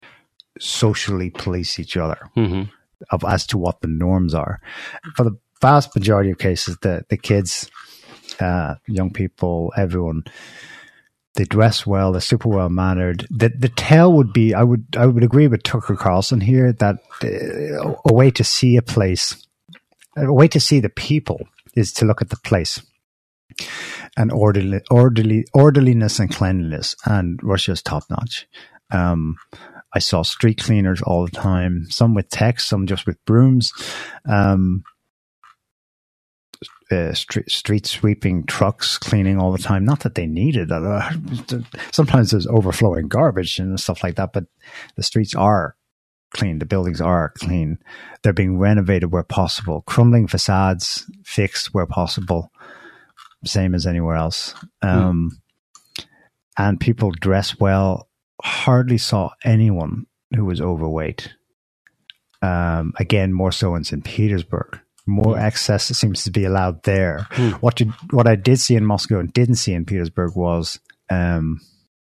socially police each other mm-hmm. of as to what the norms are. For the vast majority of cases, the the kids, uh, young people, everyone, they dress well, they're super well mannered. The the tale would be, I would I would agree with Tucker Carlson here that uh, a way to see a place, a way to see the people, is to look at the place and orderly, orderly, orderliness and cleanliness. And Russia's top notch. Um, I saw street cleaners all the time, some with techs, some just with brooms. Um, uh, street, street sweeping trucks cleaning all the time. Not that they needed it. Sometimes there's overflowing garbage and stuff like that, but the streets are clean. The buildings are clean. They're being renovated where possible. Crumbling facades fixed where possible. Same as anywhere else. Um, mm. And people dress well. Hardly saw anyone who was overweight. Um, again, more so in Saint Petersburg. More mm. excess seems to be allowed there. Mm. What did, what I did see in Moscow and didn't see in Petersburg was um,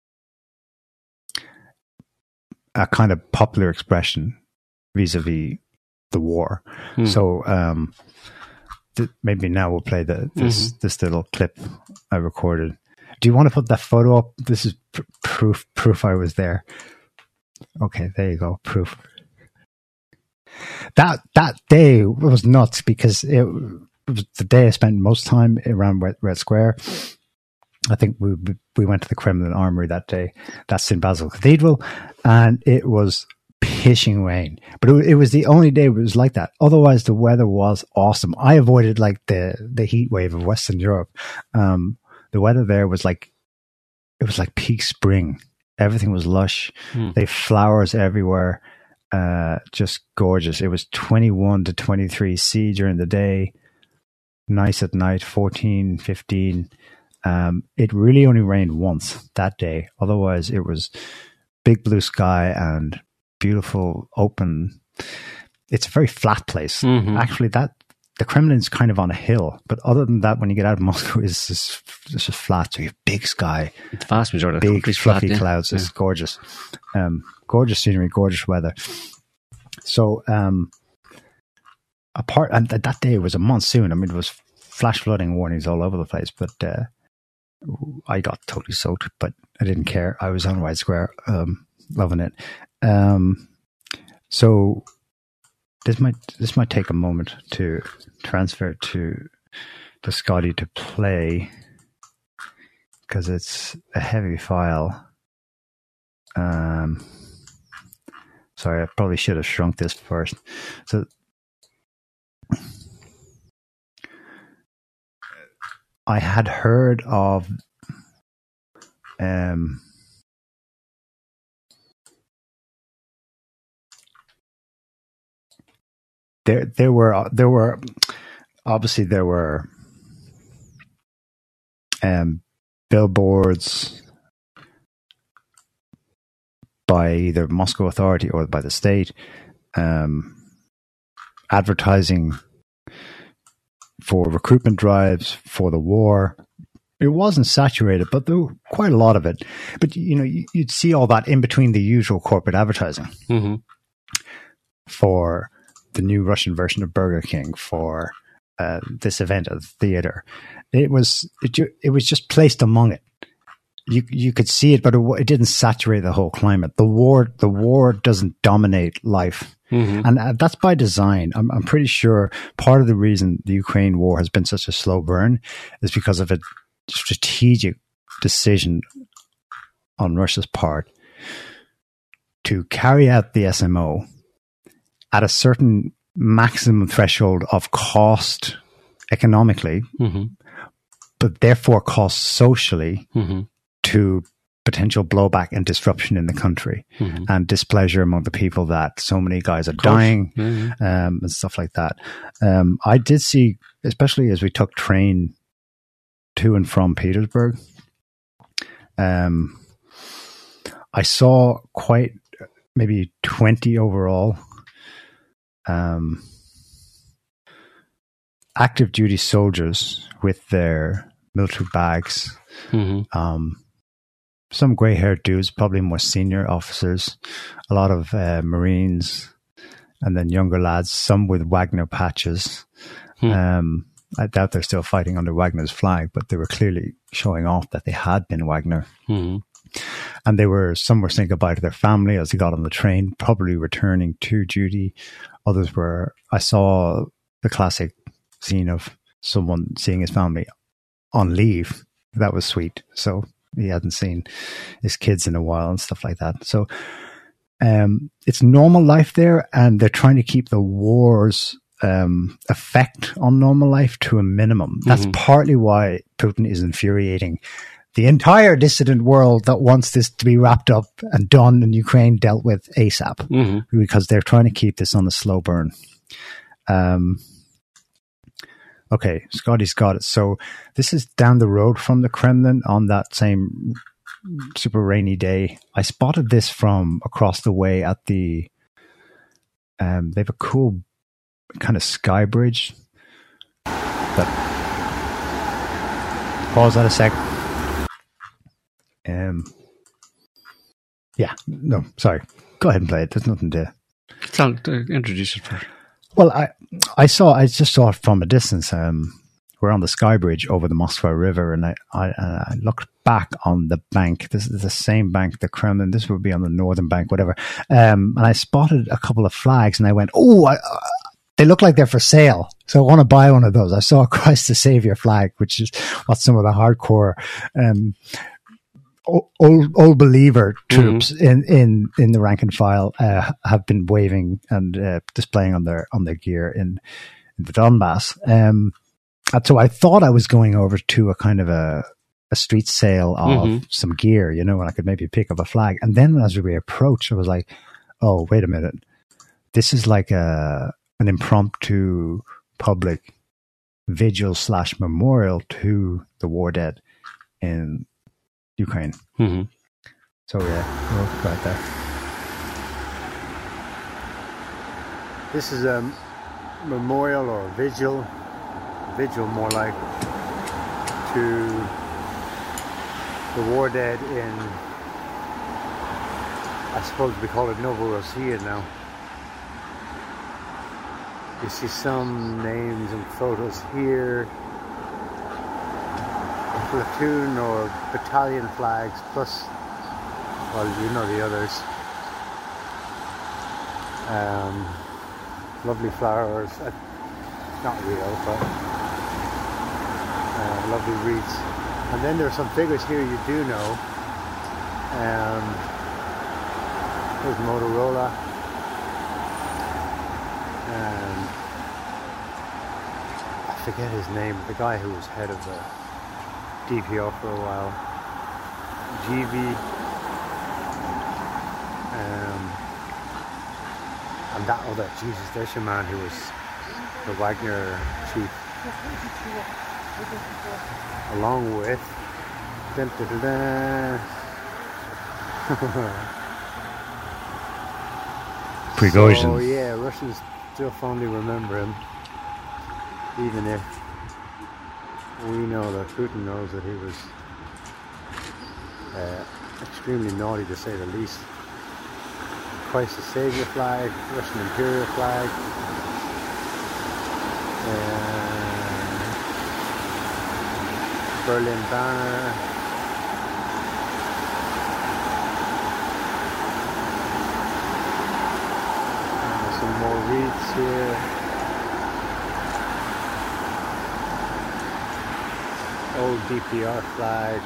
a kind of popular expression vis-a-vis the war. Hmm. So um, th- maybe now we'll play the this mm-hmm. this little clip I recorded. Do you want to put that photo up? This is pr- proof proof I was there. Okay, there you go. Proof. That that day was nuts because it, it was the day I spent most time around Red, Red Square. I think we we went to the Kremlin Armory that day. That's Saint Basil Cathedral, and it was pissing rain. But it, it was the only day it was like that. Otherwise, the weather was awesome. I avoided like the the heat wave of Western Europe. Um, the weather there was like it was like peak spring. Everything was lush. Mm. They flowers everywhere. Uh, just gorgeous. It was twenty-one to twenty-three C during the day. Nice at night, fourteen, fifteen. Um, it really only rained once that day. Otherwise, it was big blue sky and beautiful open. It's a very flat place. Mm-hmm. Actually, that the Kremlin's kind of on a hill, but other than that, when you get out of Moscow, it's just, it's just flat. So you have big sky, The vast majority of the big country's fluffy flat, yeah. clouds. It's Yeah. gorgeous, um, gorgeous scenery, gorgeous weather. So, um, apart and th- that day it was a monsoon. I mean, it was flash flooding warnings all over the place, but uh, I got totally soaked, but I didn't care. I was on White Square, um, loving it. Um, so this might this might take a moment to transfer to to Scotty to play because it's a heavy file. Um, sorry, I probably should have shrunk this first. So. I had heard of um, there there were there were obviously there were um, billboards by either Moscow Authority or by the state um, advertising for recruitment drives for the war. It wasn't saturated, but there were quite a lot of it. But, you know, you'd see all that in between the usual corporate advertising Mm-hmm. for the new Russian version of Burger King, for uh, this event at the theater. It was it, ju- it was just placed among it. You you could see it, but it, it didn't saturate the whole climate. The war the war doesn't dominate life. Mm-hmm. And uh, that's by design. I'm, I'm pretty sure part of the reason the Ukraine war has been such a slow burn is because of a strategic decision on Russia's part to carry out the S M O at a certain maximum threshold of cost economically, Mm-hmm. but therefore cost socially Mm-hmm. to potential blowback and disruption in the country Mm-hmm. and displeasure among the people that so many guys are course. dying Yeah, um, and stuff like that. Um, I did see, especially as we took train to and from Petersburg, um, I saw quite maybe twenty overall um, active duty soldiers with their military bags. Mm-hmm. Um, some grey-haired dudes, probably more senior officers, a lot of uh, Marines, and then younger lads, some with Wagner patches. Hmm. Um, I doubt they're still fighting under Wagner's flag, but they were clearly showing off that they had been Wagner. Mm-hmm. And they were, some were saying goodbye to their family as they got on the train, probably returning to duty. Others were, I saw the classic scene of someone seeing his family on leave. That was sweet. So he hadn't seen his kids in a while and stuff like that. So um, it's normal life there, and they're trying to keep the war's um, effect on normal life to a minimum. That's Mhm. partly why Putin is infuriating the entire dissident world that wants this to be wrapped up and done in Ukraine, dealt with ASAP, Mm-hmm. because they're trying to keep this on a slow burn. Um, okay, Scotty's got it. So this is down the road from the Kremlin on that same super rainy day. I spotted this from across the way at the, um, they have a cool kind of sky bridge. But pause that a sec. Um, yeah, no, sorry. Go ahead and play it. There's nothing to. Tell, uh, introduce it first. Well, I I saw I just saw it from a distance. Um, we're on the sky bridge over the Moskva River, and I, I uh, I looked back on the bank. This is the same bank, the Kremlin. This would be on the northern bank, whatever. Um, and I spotted a couple of flags, and I went, "Oh, I, uh, they look like they're for sale." So I want to buy one of those. I saw a Christ the Savior flag, which is what some of the hardcore um, old old believer troops mm-hmm. in, in, in the rank and file uh, have been waving and uh, displaying on their on their gear in, in the Donbass. Um, and so I thought I was going over to a kind of a a street sale of mm-hmm. some gear, you know, and I could maybe pick up a flag. And then as we approached, I was like, oh, wait a minute. This is like a an impromptu public vigil slash memorial to the war dead in Ukraine. Mm-hmm. So yeah, we'll go right there. This is a memorial or vigil, vigil more like, to the war dead in, I suppose we call it Novorossiya now. You see some names and photos here, platoon or battalion flags, plus, well, you know the others. Um, lovely flowers, uh, not real, but uh, lovely wreaths. And then there are some figures here you do know. Um, there's Motorola. And I forget his name, the guy who was head of the D P O for a while. G V. Um, and that other, Jesus, there's your man who was the Wagner chief. Along with dun, dun, dun, dun. Prigozhin. Oh yeah, Russians still fondly remember him, even if we know that Putin knows that he was uh, extremely naughty, to say the least. Christ the Savior flag, Russian Imperial flag, uh, Berlin banner, and some more wreaths here. Old D P R flag.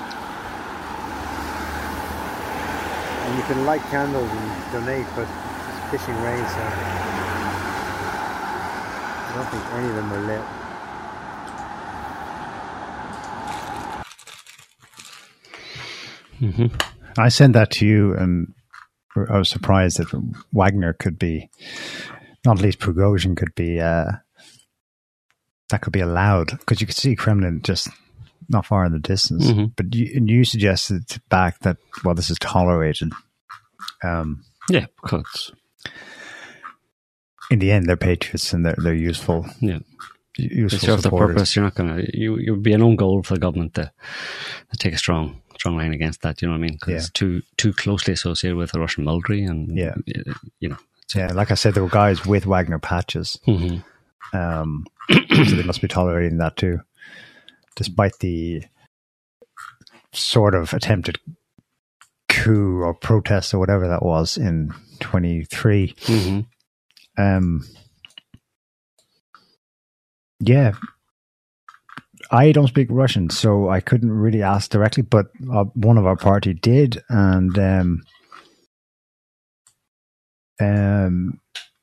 And you can light candles and donate, but it's fishing rain, so I don't think any of them are lit. Mm-hmm. I sent that to you, and I was surprised that Wagner could be, not least Prigozhin could be, uh, that could be allowed, because you could see Kremlin just not far in the distance. Mm-hmm. But you, and you suggested back that, well, this is tolerated. Um, yeah, because in the end, they're patriots and they're they're useful. Yeah, useful. They serve their purpose. You're not gonna. You you would be an own goal for the government to, to take a strong strong line against that. You know what I mean? Because yeah. It's too too closely associated with the Russian military, and yeah, you know. Yeah, like I said, there were guys with Wagner patches, mm-hmm. um, so they must be tolerating that too. Despite the sort of attempted coup or protest or whatever that was in twenty-three. Mm-hmm. Um, yeah. I don't speak Russian, so I couldn't really ask directly, but uh, one of our party did, and um, um,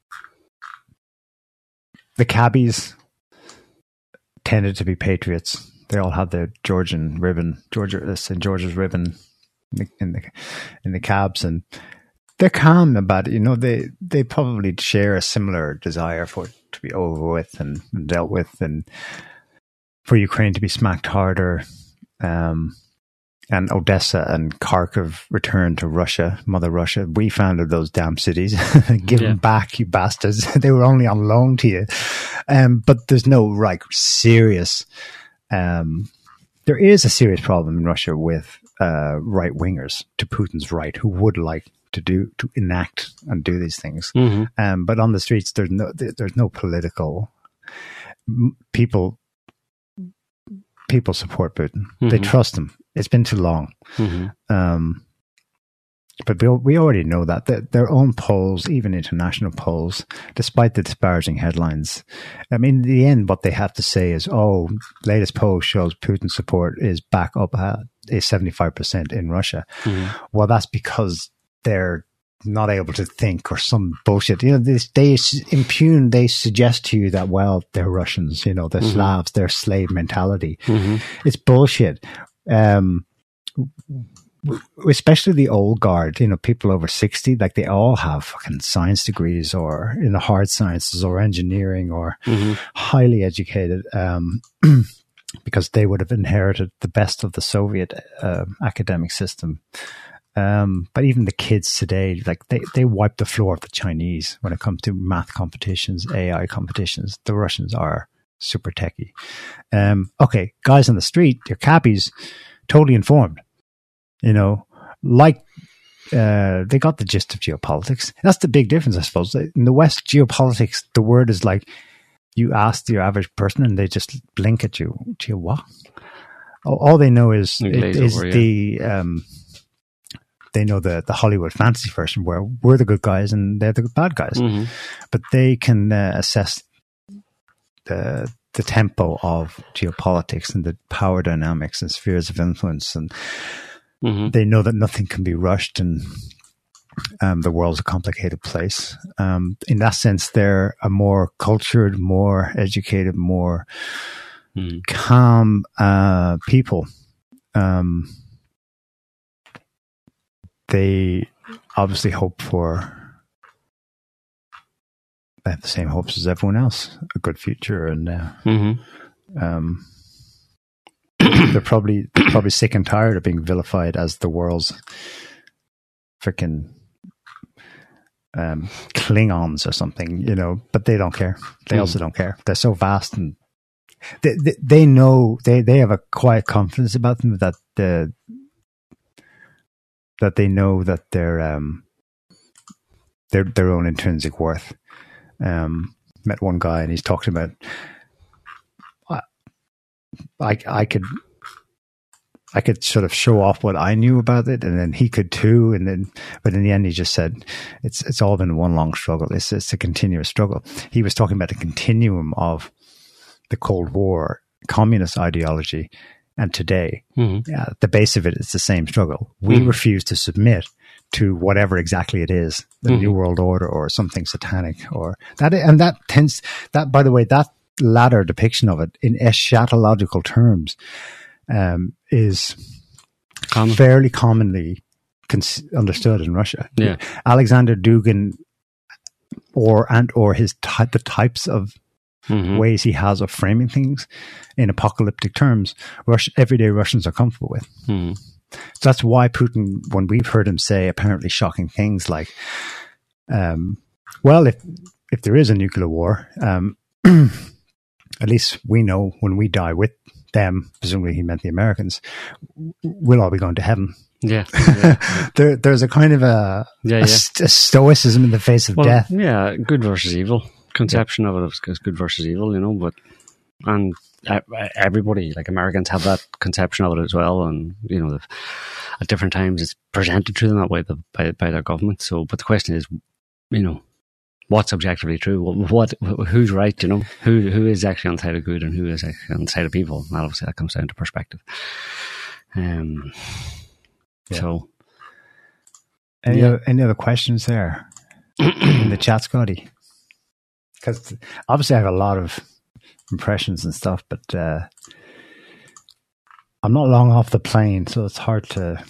the cabbies tended to be patriots. They all had the Georgian ribbon, Georgia, Saint George's ribbon in the, in the in the cabs, and they're calm about it. You know, they they probably share a similar desire for it to be over with and, and dealt with, and for Ukraine to be smacked harder. Um, and Odessa and Kharkov returned to Russia, Mother Russia. We founded those damn cities. Give yeah. them back, you bastards. They were only on loan to you. Um, but there's no like serious. Um, there is a serious problem in Russia with uh, right wingers to Putin's right, who would like to do to enact and do these things. Mm-hmm. Um, but on the streets, there's no there's no political people. People support Putin. Mm-hmm. They trust him. It's been too long. Mm-hmm. Um, but we we already know that. Their, their own polls, even international polls, despite the disparaging headlines, I mean, in the end, what they have to say is, oh, latest poll shows Putin support is back up at is seventy-five percent in Russia. Mm-hmm. Well, that's because they're not able to think or some bullshit. You know, they, they impugn, they suggest to you that, well, they're Russians, you know, they're mm-hmm. Slavs, they're slave mentality. Mm-hmm. It's bullshit. Um, especially the old guard, you know, people over sixty, like they all have fucking science degrees or in the hard sciences or engineering or mm-hmm. highly educated, um, because they would have inherited the best of the Soviet uh, academic system. Um, but even the kids today, like they, they wipe the floor of the Chinese when it comes to math competitions, A I competitions. The Russians are super techie. Um, okay, guys on the street, your cabbies, totally informed. You know, like uh, they got the gist of geopolitics. That's the big difference, I suppose. In the West, geopolitics, the word is like you ask the average person and they just blink at you. Gee, what? All, all they know is it, is over, yeah. the um, they know the the Hollywood fantasy version where we're the good guys and they're the bad guys, mm-hmm. but they can uh, assess the the tempo of geopolitics and the power dynamics and spheres of influence and. Mm-hmm. They know that nothing can be rushed and um, the world's a complicated place. Um, in that sense, they're a more cultured, more educated, more mm. calm uh, people. Um, they obviously hope for, they have the same hopes as everyone else, a good future and uh, mm-hmm. um They're probably they're probably sick and tired of being vilified as the world's freaking um, Klingons or something, you know. But they don't care. They mm. also don't care. They're so vast, and they they, they know they, they have a quiet confidence about them that the that they know that they're um their their own intrinsic worth. Um, met one guy and he's talking about. I I could I could sort of show off what I knew about it, and then he could too. And then, but in the end, he just said it's it's all been one long struggle. It's it's a continuous struggle. He was talking about the continuum of the Cold War, communist ideology, and today. Mm-hmm. Yeah, at the base of it, it's the same struggle. We mm-hmm. refuse to submit to whatever exactly it is, the mm-hmm. New World Order or something satanic or that, and that tends that. By the way, that. Latter depiction of it in eschatological terms um, is Common. fairly commonly cons- understood in Russia. Yeah. Alexander Dugin, or and or his ty- the types of mm-hmm. ways he has of framing things in apocalyptic terms, Rush- everyday Russians are comfortable with. Mm-hmm. So that's why Putin, when we've heard him say apparently shocking things like, um, "Well, if if there is a nuclear war." Um, at least we know when we die with them, presumably he meant the Americans, we'll all be going to heaven. Yeah. yeah, yeah. there, there's a kind of a, yeah, a, yeah. st- a stoicism in the face of well, death. Yeah, good versus evil. Conception yeah. of it is good versus evil, you know, but, and everybody, like Americans have that conception of it as well. And, you know, at different times it's presented to them that way by, by their government. So, but the question is, you know, what's objectively true? What, what, who's right? You know, who who is actually on the side of good and who is actually on the side of people? And obviously, that comes down to perspective. Um. Yeah. So, any yeah. other, any other questions there in the chat, Scotty? Because obviously, I have a lot of impressions and stuff, but uh, I'm not long off the plane, so it's hard to.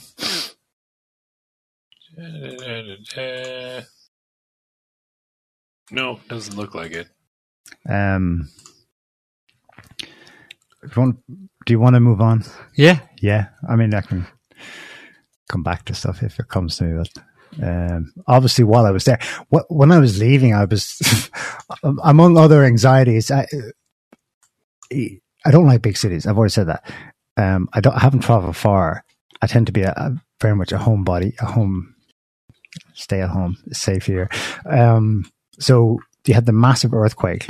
No, doesn't look like it. Um, if you want, do you want to move on? Yeah. Yeah. I mean, I can come back to stuff if it comes to me. But um, obviously, while I was there, what, when I was leaving, I was, among other anxieties, I, I don't like big cities. I've already said that. Um, I don't I haven't traveled far. I tend to be a, a very much a homebody, a home, stay at home, safe here. Um, So you had the massive earthquake.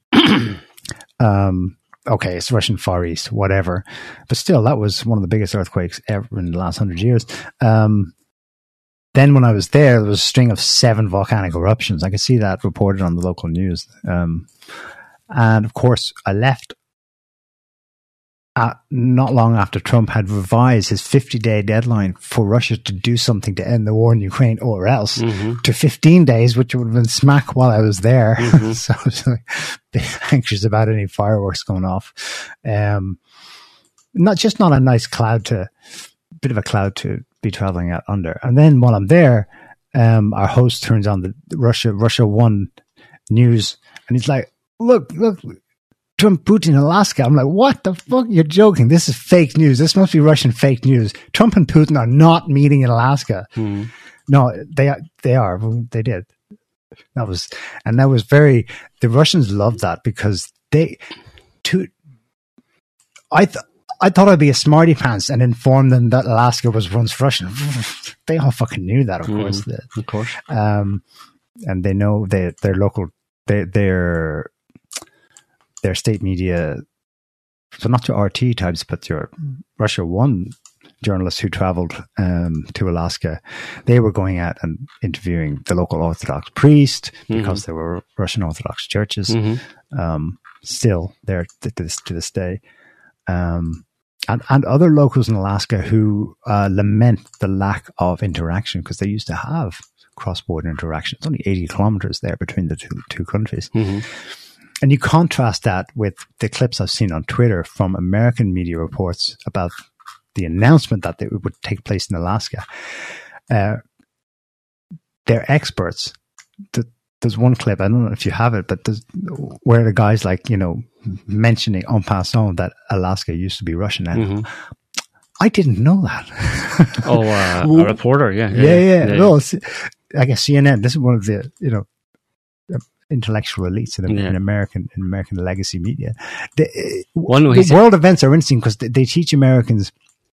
um, okay, it's Russian Far East, whatever. But still, that was one of the biggest earthquakes ever in the last hundred years. Um, then when I was there, there was a string of seven volcanic eruptions. I could see that reported on the local news. Um, and of course, I left Uh, not long after Trump had revised his fifty-day deadline for Russia to do something to end the war in Ukraine or else mm-hmm. to fifteen days, which would have been smack while I was there. Mm-hmm. So I was like, a bit anxious about any fireworks going off. Um, not just not a nice cloud to, bit of a cloud to be traveling out under. And then while I'm there, um, our host turns on the Russia Russia One news, and he's like, "Look, look, Trump, Putin, Alaska." I'm like, "What the fuck? You're joking? This is fake news. This must be Russian fake news. Trump and Putin are not meeting in Alaska." Mm. No, they are. They are. They did. That was, and that was very. The Russians loved that because they. To, I th- I thought I'd be a smarty pants and inform them that Alaska was once Russian. They all fucking knew that, of Mm, course. The, of course. um, and they know they their local they their their state media. So not your R T types, but your Russia One journalists who traveled um, to Alaska, they were going out and interviewing the local Orthodox priest because Mm-hmm. there were Russian Orthodox churches Mm-hmm. um, still there to, to, this, to this day. Um, and, and other locals in Alaska who uh, lament the lack of interaction because they used to have cross-border interaction. It's only eighty kilometers there between the two, two countries. Mm-hmm. And you contrast that with the clips I've seen on Twitter from American media reports about the announcement that it would take place in Alaska. Uh, they're experts. The, there's one clip, I don't know if you have it, but there's, where the guy's like, you know, mentioning en passant that Alaska used to be Russian. And Mm-hmm. I didn't know that. Oh, uh, a reporter, yeah. Yeah, yeah. yeah. No, it's, I guess C N N, this is one of the, you know, intellectual elites in, Yeah. in American in American legacy media. The, Well, no, the he's- world events are interesting because they, they teach Americans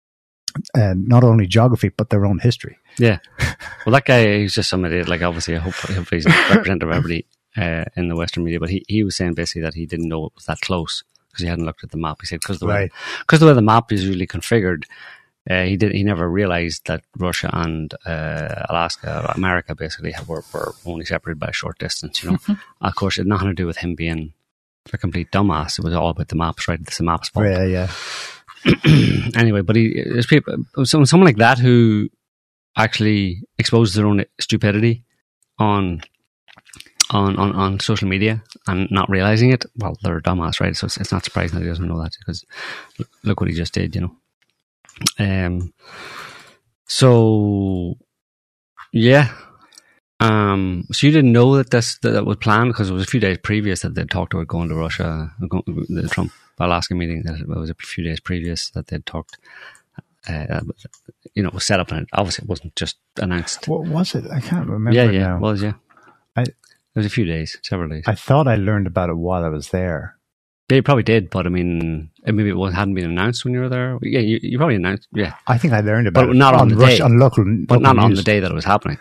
uh, not only geography but their own history. Yeah. Well, that guy, he's just somebody, like, obviously, I hope, hope he's representative of everybody uh, in the Western media, but he, he was saying basically that he didn't know it was that close because he hadn't looked at the map. He said because the, Right. way, 'cause the way the map is usually configured, uh, he did he never realized that Russia and uh, Alaska, America, basically, were, were only separated by a short distance, you know. Of course, it had nothing to do with him being a complete dumbass. It was all about the maps, right? It's the maps fault. Yeah, yeah. Anyway, but he, there's people, some, someone like that who actually exposes their own stupidity on, on, on, on social media and not realizing it. Well, they're a dumbass, right? So it's, it's not surprising that he doesn't know that because look what he just did, you know. Um. So, yeah. Um. So you didn't know that this that, that was planned because it was a few days previous that they talked about going to Russia, going, the Trump Alaska meeting. That it was a few days previous that they'd talked. Uh, you know, it was set up, and obviously it wasn't just announced. What was it? I can't remember yeah, yeah, now. it was yeah. I- it was a few days, several days. I thought I learned about it while I was there. Yeah, you probably did, but I mean, maybe it was, hadn't been announced when you were there. Yeah, you, you probably announced. Yeah, I think I learned about But it not on the Rush, day. on local, but local not on news. the day that it was happening.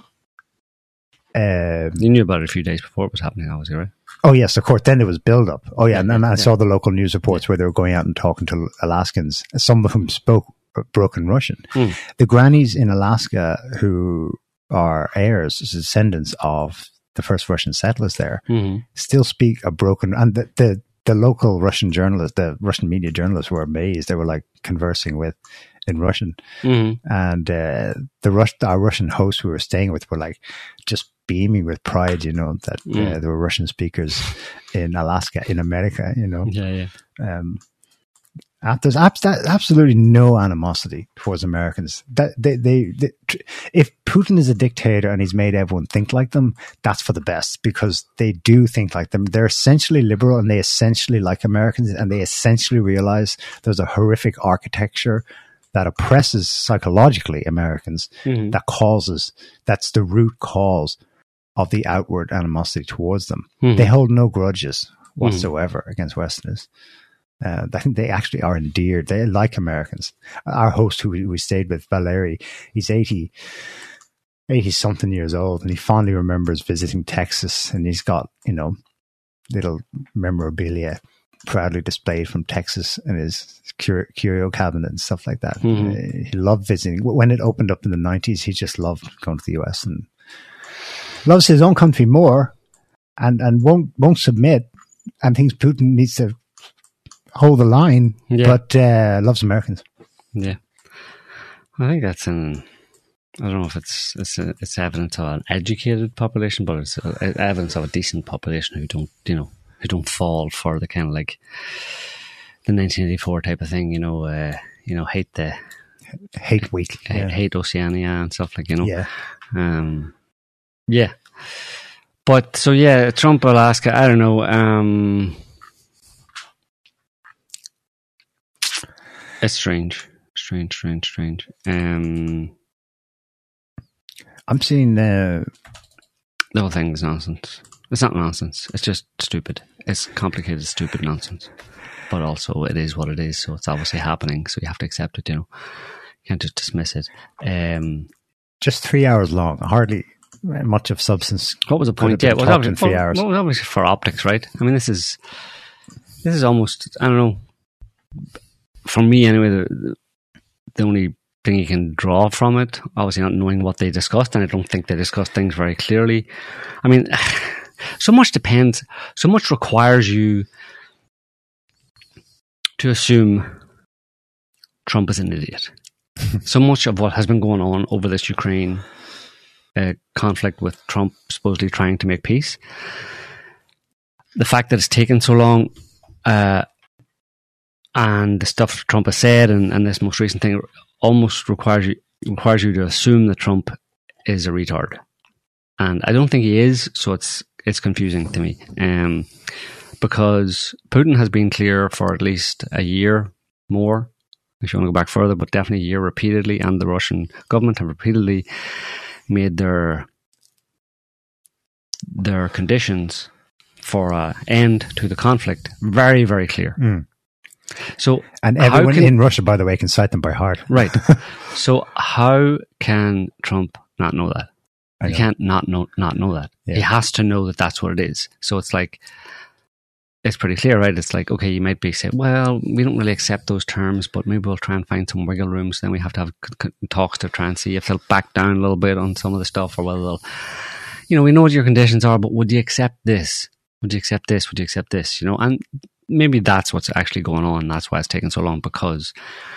Um, You knew about it a few days before it was happening, obviously, right? oh yes, of course. Then it was build up. Oh yeah, Yeah, and then yeah, I yeah. saw the local news reports where they were going out and talking to Alaskans. Some of whom spoke broken Russian. Mm. The grannies in Alaska who are heirs, descendants of the first Russian settlers there, Mm-hmm. still speak a broken. And the, the the local Russian journalists, the Russian media journalists, were amazed. They were like conversing with in Russian, Mm-hmm. and uh, the Rus- our Russian hosts we were staying with were like just beaming with pride, you know, that uh, Mm. there were Russian speakers in Alaska, in America, you know. Yeah, yeah. Um, uh, there's abs- absolutely no animosity towards Americans. That they, they, they, if Putin is a dictator and he's made everyone think like them, that's for the best because they do think like them. They're essentially liberal and they essentially like Americans and they essentially realize there's a horrific architecture that oppresses psychologically Americans Mm-hmm. that causes, that's the root cause of the outward animosity towards them. Mhm. They hold no grudges whatsoever against Westerners. Uh, I think they actually are endeared. They like Americans. Our host who we, we stayed with, Valeri, he's eighty, eighty something years old, and he fondly remembers visiting Texas, and he's got, you know, little memorabilia proudly displayed from Texas in his cur- curio cabinet and stuff like that. Mhm. Uh, he loved visiting. When it opened up in the nineties, he just loved going to the U S and loves his own country more and, and won't won't submit and thinks Putin needs to hold the line, Yeah. but uh, loves Americans. Yeah. I think that's an, I don't know if it's it's, a, it's evidence of an educated population, but it's a, evidence of a decent population who don't, you know, who don't fall for the kind of like the nineteen eighty-four type of thing, you know, uh, you know, hate the Hate week. hate, Yeah. hate Oceania and stuff like, you know. Yeah. Um, yeah. But so yeah, Trump, Alaska, I don't know. Um, it's strange, strange, strange, strange. Um, I'm seeing uh, the whole thing is nonsense. It's not nonsense. It's just stupid. It's complicated, stupid nonsense. But also, it is what it is. So it's obviously happening. So you have to accept it. You know, you can't just dismiss it. Um, just three hours long. Hardly much of substance. what was the Could have point? been Yeah, well, talked in obviously, three well, hours. well, obviously for optics, right? I mean, this is this is almost, I don't know. For me, anyway, the, the only thing you can draw from it, obviously not knowing what they discussed, and I don't think they discussed things very clearly. I mean, so much depends, so much requires you to assume Trump is an idiot. So much of what has been going on over this Ukraine uh, conflict with Trump supposedly trying to make peace, the fact that it's taken so long, uh, and the stuff Trump has said, and, and this most recent thing almost requires you requires you to assume that Trump is a retard, and I don't think he is. So it's it's confusing to me, um, because Putin has been clear for at least a year more, if you want to go back further, but definitely a year repeatedly, and the Russian government have repeatedly made their their conditions for an end to the conflict very, very clear. Mm. So, And how everyone can- in Russia, by the way, can cite them by heart. right. So how can Trump not know that? I He know. can't not know not know that. Yeah. He has to know that that's what it is. So it's like, it's pretty clear, right? It's like, okay, you might be saying, well, we don't really accept those terms, but maybe we'll try and find some wiggle room. So then we have to have c- c- talks to try and see if they'll back down a little bit on some of the stuff, or whether they'll, you know, we know what your conditions are, but would you accept this? Would you accept this? Would you accept this? You know, and maybe that's what's actually going on. That's why it's taken so long, because,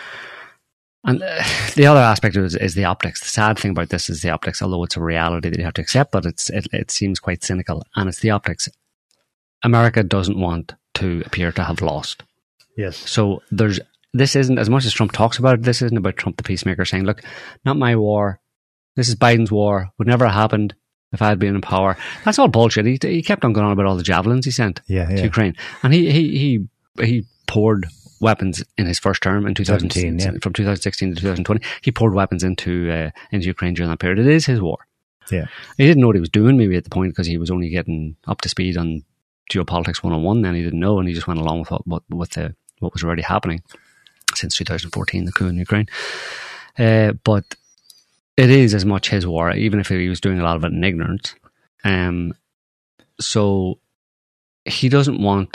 and uh, the other aspect of it is, is the optics. The sad thing about this is the optics, although it's a reality that you have to accept, but it's it, it seems quite cynical, and it's the optics. America doesn't want to appear to have lost. Yes. So there's, this isn't, as much as Trump talks about it, this isn't about Trump the peacemaker saying, look, not my war. This is Biden's war. Would never have happened if I had been in power. That's all bullshit. He, he kept on going on about all the javelins he sent Yeah, to yeah. Ukraine. And he, he, he, he poured weapons in his first term in two thousand seventeen, yeah. from two thousand sixteen to two thousand twenty. He poured weapons into, uh, into Ukraine during that period. It is his war. Yeah. He didn't know what he was doing maybe at the point, because he was only getting up to speed on geopolitics one oh one. Then he didn't know, and he just went along with what, what, with the, what was already happening since two thousand fourteen, the coup in Ukraine. Uh, but it is as much his war, even if he was doing a lot of it in ignorance. Um, so he doesn't want,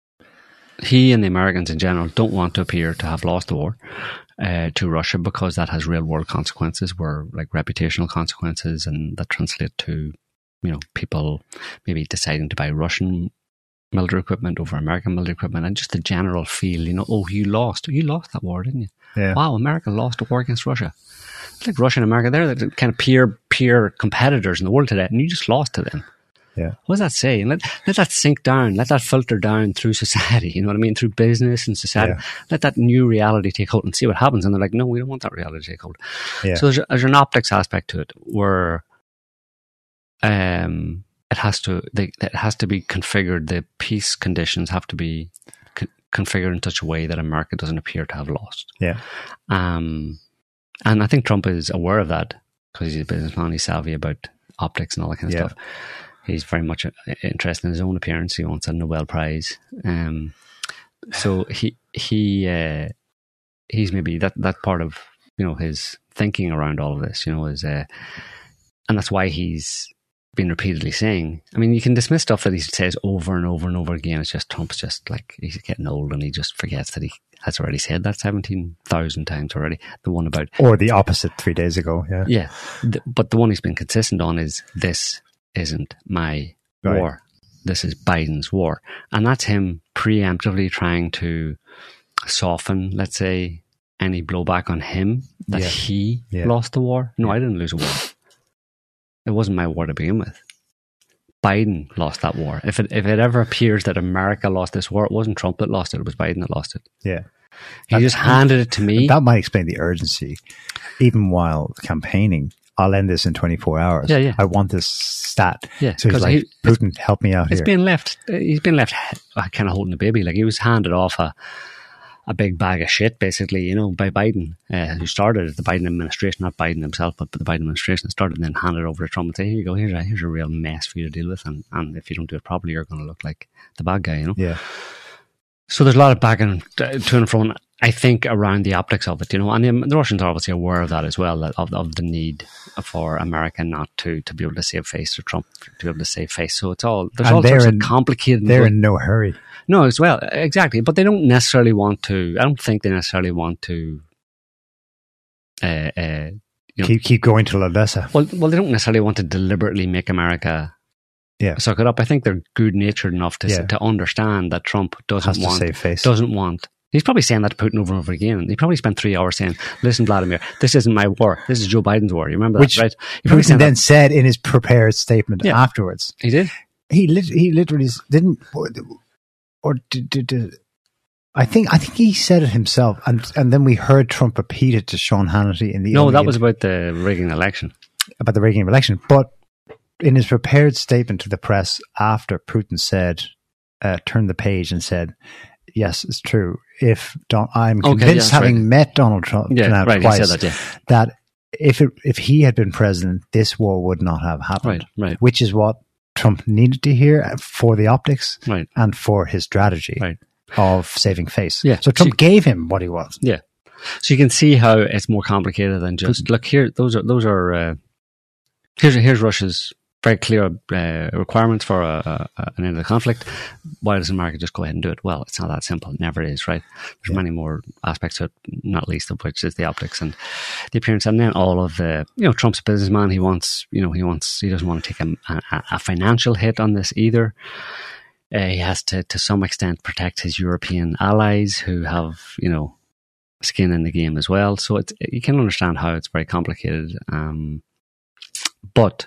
he and the Americans in general don't want to appear to have lost the war uh, to Russia, because that has real world consequences, where like reputational consequences, and that translate to, you know, people maybe deciding to buy Russian military equipment over American military equipment, and just the general feel, you know, oh, you lost, you lost that war, didn't you? Yeah. Wow, America lost a war against Russia. It's like Russia and America, they're the kind of peer peer competitors in the world today, and you just lost to them. Yeah. What does that say? And let, let that sink down, let that filter down through society, you know what I mean? Through business and society. Yeah. Let that new reality take hold and see what happens. And they're like, no, we don't want that reality to take hold. Yeah. So there's, there's an optics aspect to it, where um, it has to they, it has to be configured. The peace conditions have to be co- configured in such a way that America doesn't appear to have lost. Yeah. Um, and I think Trump is aware of that, because he's a businessman. He's savvy about optics and all that kind of Yeah. stuff. He's very much interested in his own appearance. He wants a Nobel Prize. Um, so he he uh, he's maybe that that part of, you know, his thinking around all of this, you know, is uh, and that's why he's been repeatedly saying. I mean, you can dismiss stuff that he says over and over and over again. It's just Trump's just like, he's getting old, and he just forgets that he has already said that seventeen thousand times already. The one about, Or the opposite three days ago. Yeah. yeah, the, but the one he's been consistent on is, this isn't my Right. war. This is Biden's war. And that's him preemptively trying to soften, let's say, any blowback on him that Yeah. he Yeah. lost the war. No, Yeah. I didn't lose a war. It wasn't my war to begin with. Biden lost that war. If it if it ever appears that America lost this war, it wasn't Trump that lost it; it was Biden that lost it. Yeah, he just handed it to me. That might explain the urgency, even while campaigning. I'll end this in twenty-four hours. Yeah, yeah. I want this stat. Yeah, so he's like, he, Putin, help me out it's here. Been left. He's been left uh, kind of holding a baby. Like he was handed off a a big bag of shit, basically, you know, by Biden, uh, who started it, the Biden administration, not Biden himself, but the Biden administration started and then handed over to Trump and say, here you go, here's a, here's a real mess for you to deal with. And, and if you don't do it properly, you're going to look like the bad guy, you know? Yeah. So there's a lot of back and to and from, I think, around the optics of it, you know, and the, the Russians are obviously aware of that as well, that of, of the need for America not to, to be able to save face, or Trump to be able to save face. So it's all, there's and all sorts in, of complicated. They're in no hurry. No, as well, exactly. But they don't necessarily want to, I don't think they necessarily want to, uh, uh, you know, keep, keep going to Odessa. Well, well, they don't necessarily want to deliberately make America yeah. suck it up. I think they're good natured enough to yeah. to understand that Trump doesn't Has to want, save face. doesn't want. He's probably saying that to Putin over and over again. He probably spent three hours saying, listen, Vladimir, this isn't my war. This is Joe Biden's war. You remember that, Which right? He Putin then that. said in his prepared statement yeah. afterwards. He did? He, lit- he literally didn't... Or did, did, did, I think I think he said it himself, and and then we heard Trump repeat it to Sean Hannity in the no, that was about the rigging election, about the rigging election. But in his prepared statement to the press after Putin said, uh, turned the page and said, "Yes, it's true. If Don- I'm convinced, okay, yeah, having right. met Donald Trump, yeah, right, twice, he said that, yeah. that if it, if he had been president, this war would not have happened. Right, right. Which is what Trump needed to hear for the optics right. and for his strategy right. of saving face. Yeah. So Trump so, gave him what he wants. Yeah. So you can see how it's more complicated than just look here. Those are those are uh, here's here's Russia's very clear uh, requirements for a, a, an end of the conflict. Why doesn't America just go ahead and do it? Well, it's not that simple. It never is, right? There's yeah. many more aspects to it, not least of which is the optics and the appearance, and then all of the, you know, Trump's a businessman. He wants, you know, he wants, he doesn't want to take a, a, a financial hit on this either. Uh, he has to, to some extent, protect his European allies who have, you know, skin in the game as well. So it's, you can understand how it's very complicated. Um, but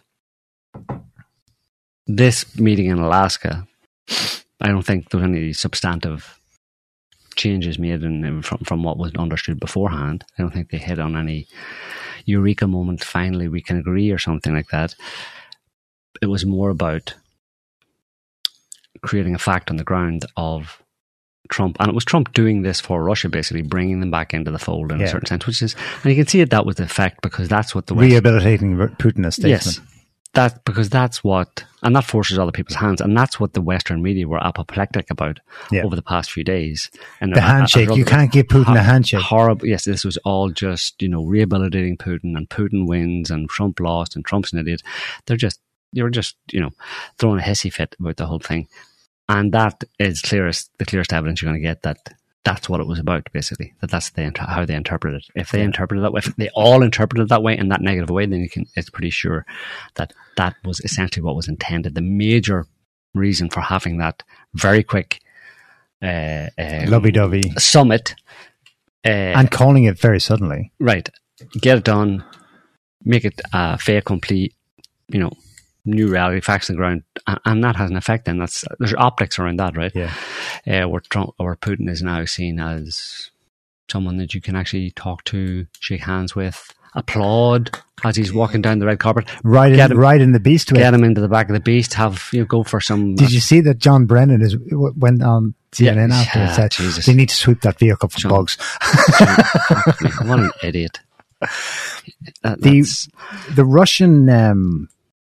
this meeting in Alaska, I don't think there was any substantive changes made in, in, from, from what was understood beforehand. I don't think they hit on any eureka moment, finally we can agree or something like that. It was more about creating a fact on the ground of Trump, and it was Trump doing this for Russia, basically bringing them back into the fold in yeah. a certain sense, which is, and you can see it, that was the effect, because that's what the West, rehabilitating Putin as statesman. Yes, that, because that's what, and that forces other people's hands, and that's what the Western media were apoplectic about yeah. over the past few days. And the handshake, you can't give Putin a handshake. Horrible. Yes, this was all just, you know, rehabilitating Putin, and Putin wins, and Trump lost, and Trump's an idiot. They're just, you're just, you know, throwing a hissy fit about the whole thing. And that is clearest, the clearest evidence you're going to get that that's what it was about, basically. That that's the, how they interpreted it. If they yeah. interpreted it that way, if they all interpreted it that way, in that negative way, then you can, it's pretty sure that that was essentially what was intended. The major reason for having that very quick uh, um, lovey-dovey summit. Uh, and calling it very suddenly. Right. Get it done, make it uh, fait accompli, you know, new reality, facts on the ground, and, and that has an effect. Then that's, there's optics around that, right? Yeah. Uh, where Trump, where Putin is now seen as someone that you can actually talk to, shake hands with, applaud as he's walking down the red carpet, right in, him, right in the beast, get him into the back of the beast, have you know, go for some. Did uh, you see that John Brennan is went on C N N yeah, after and said Jesus. They need to sweep that vehicle for John, bugs? John, what an idiot! That, the the Russian. Um,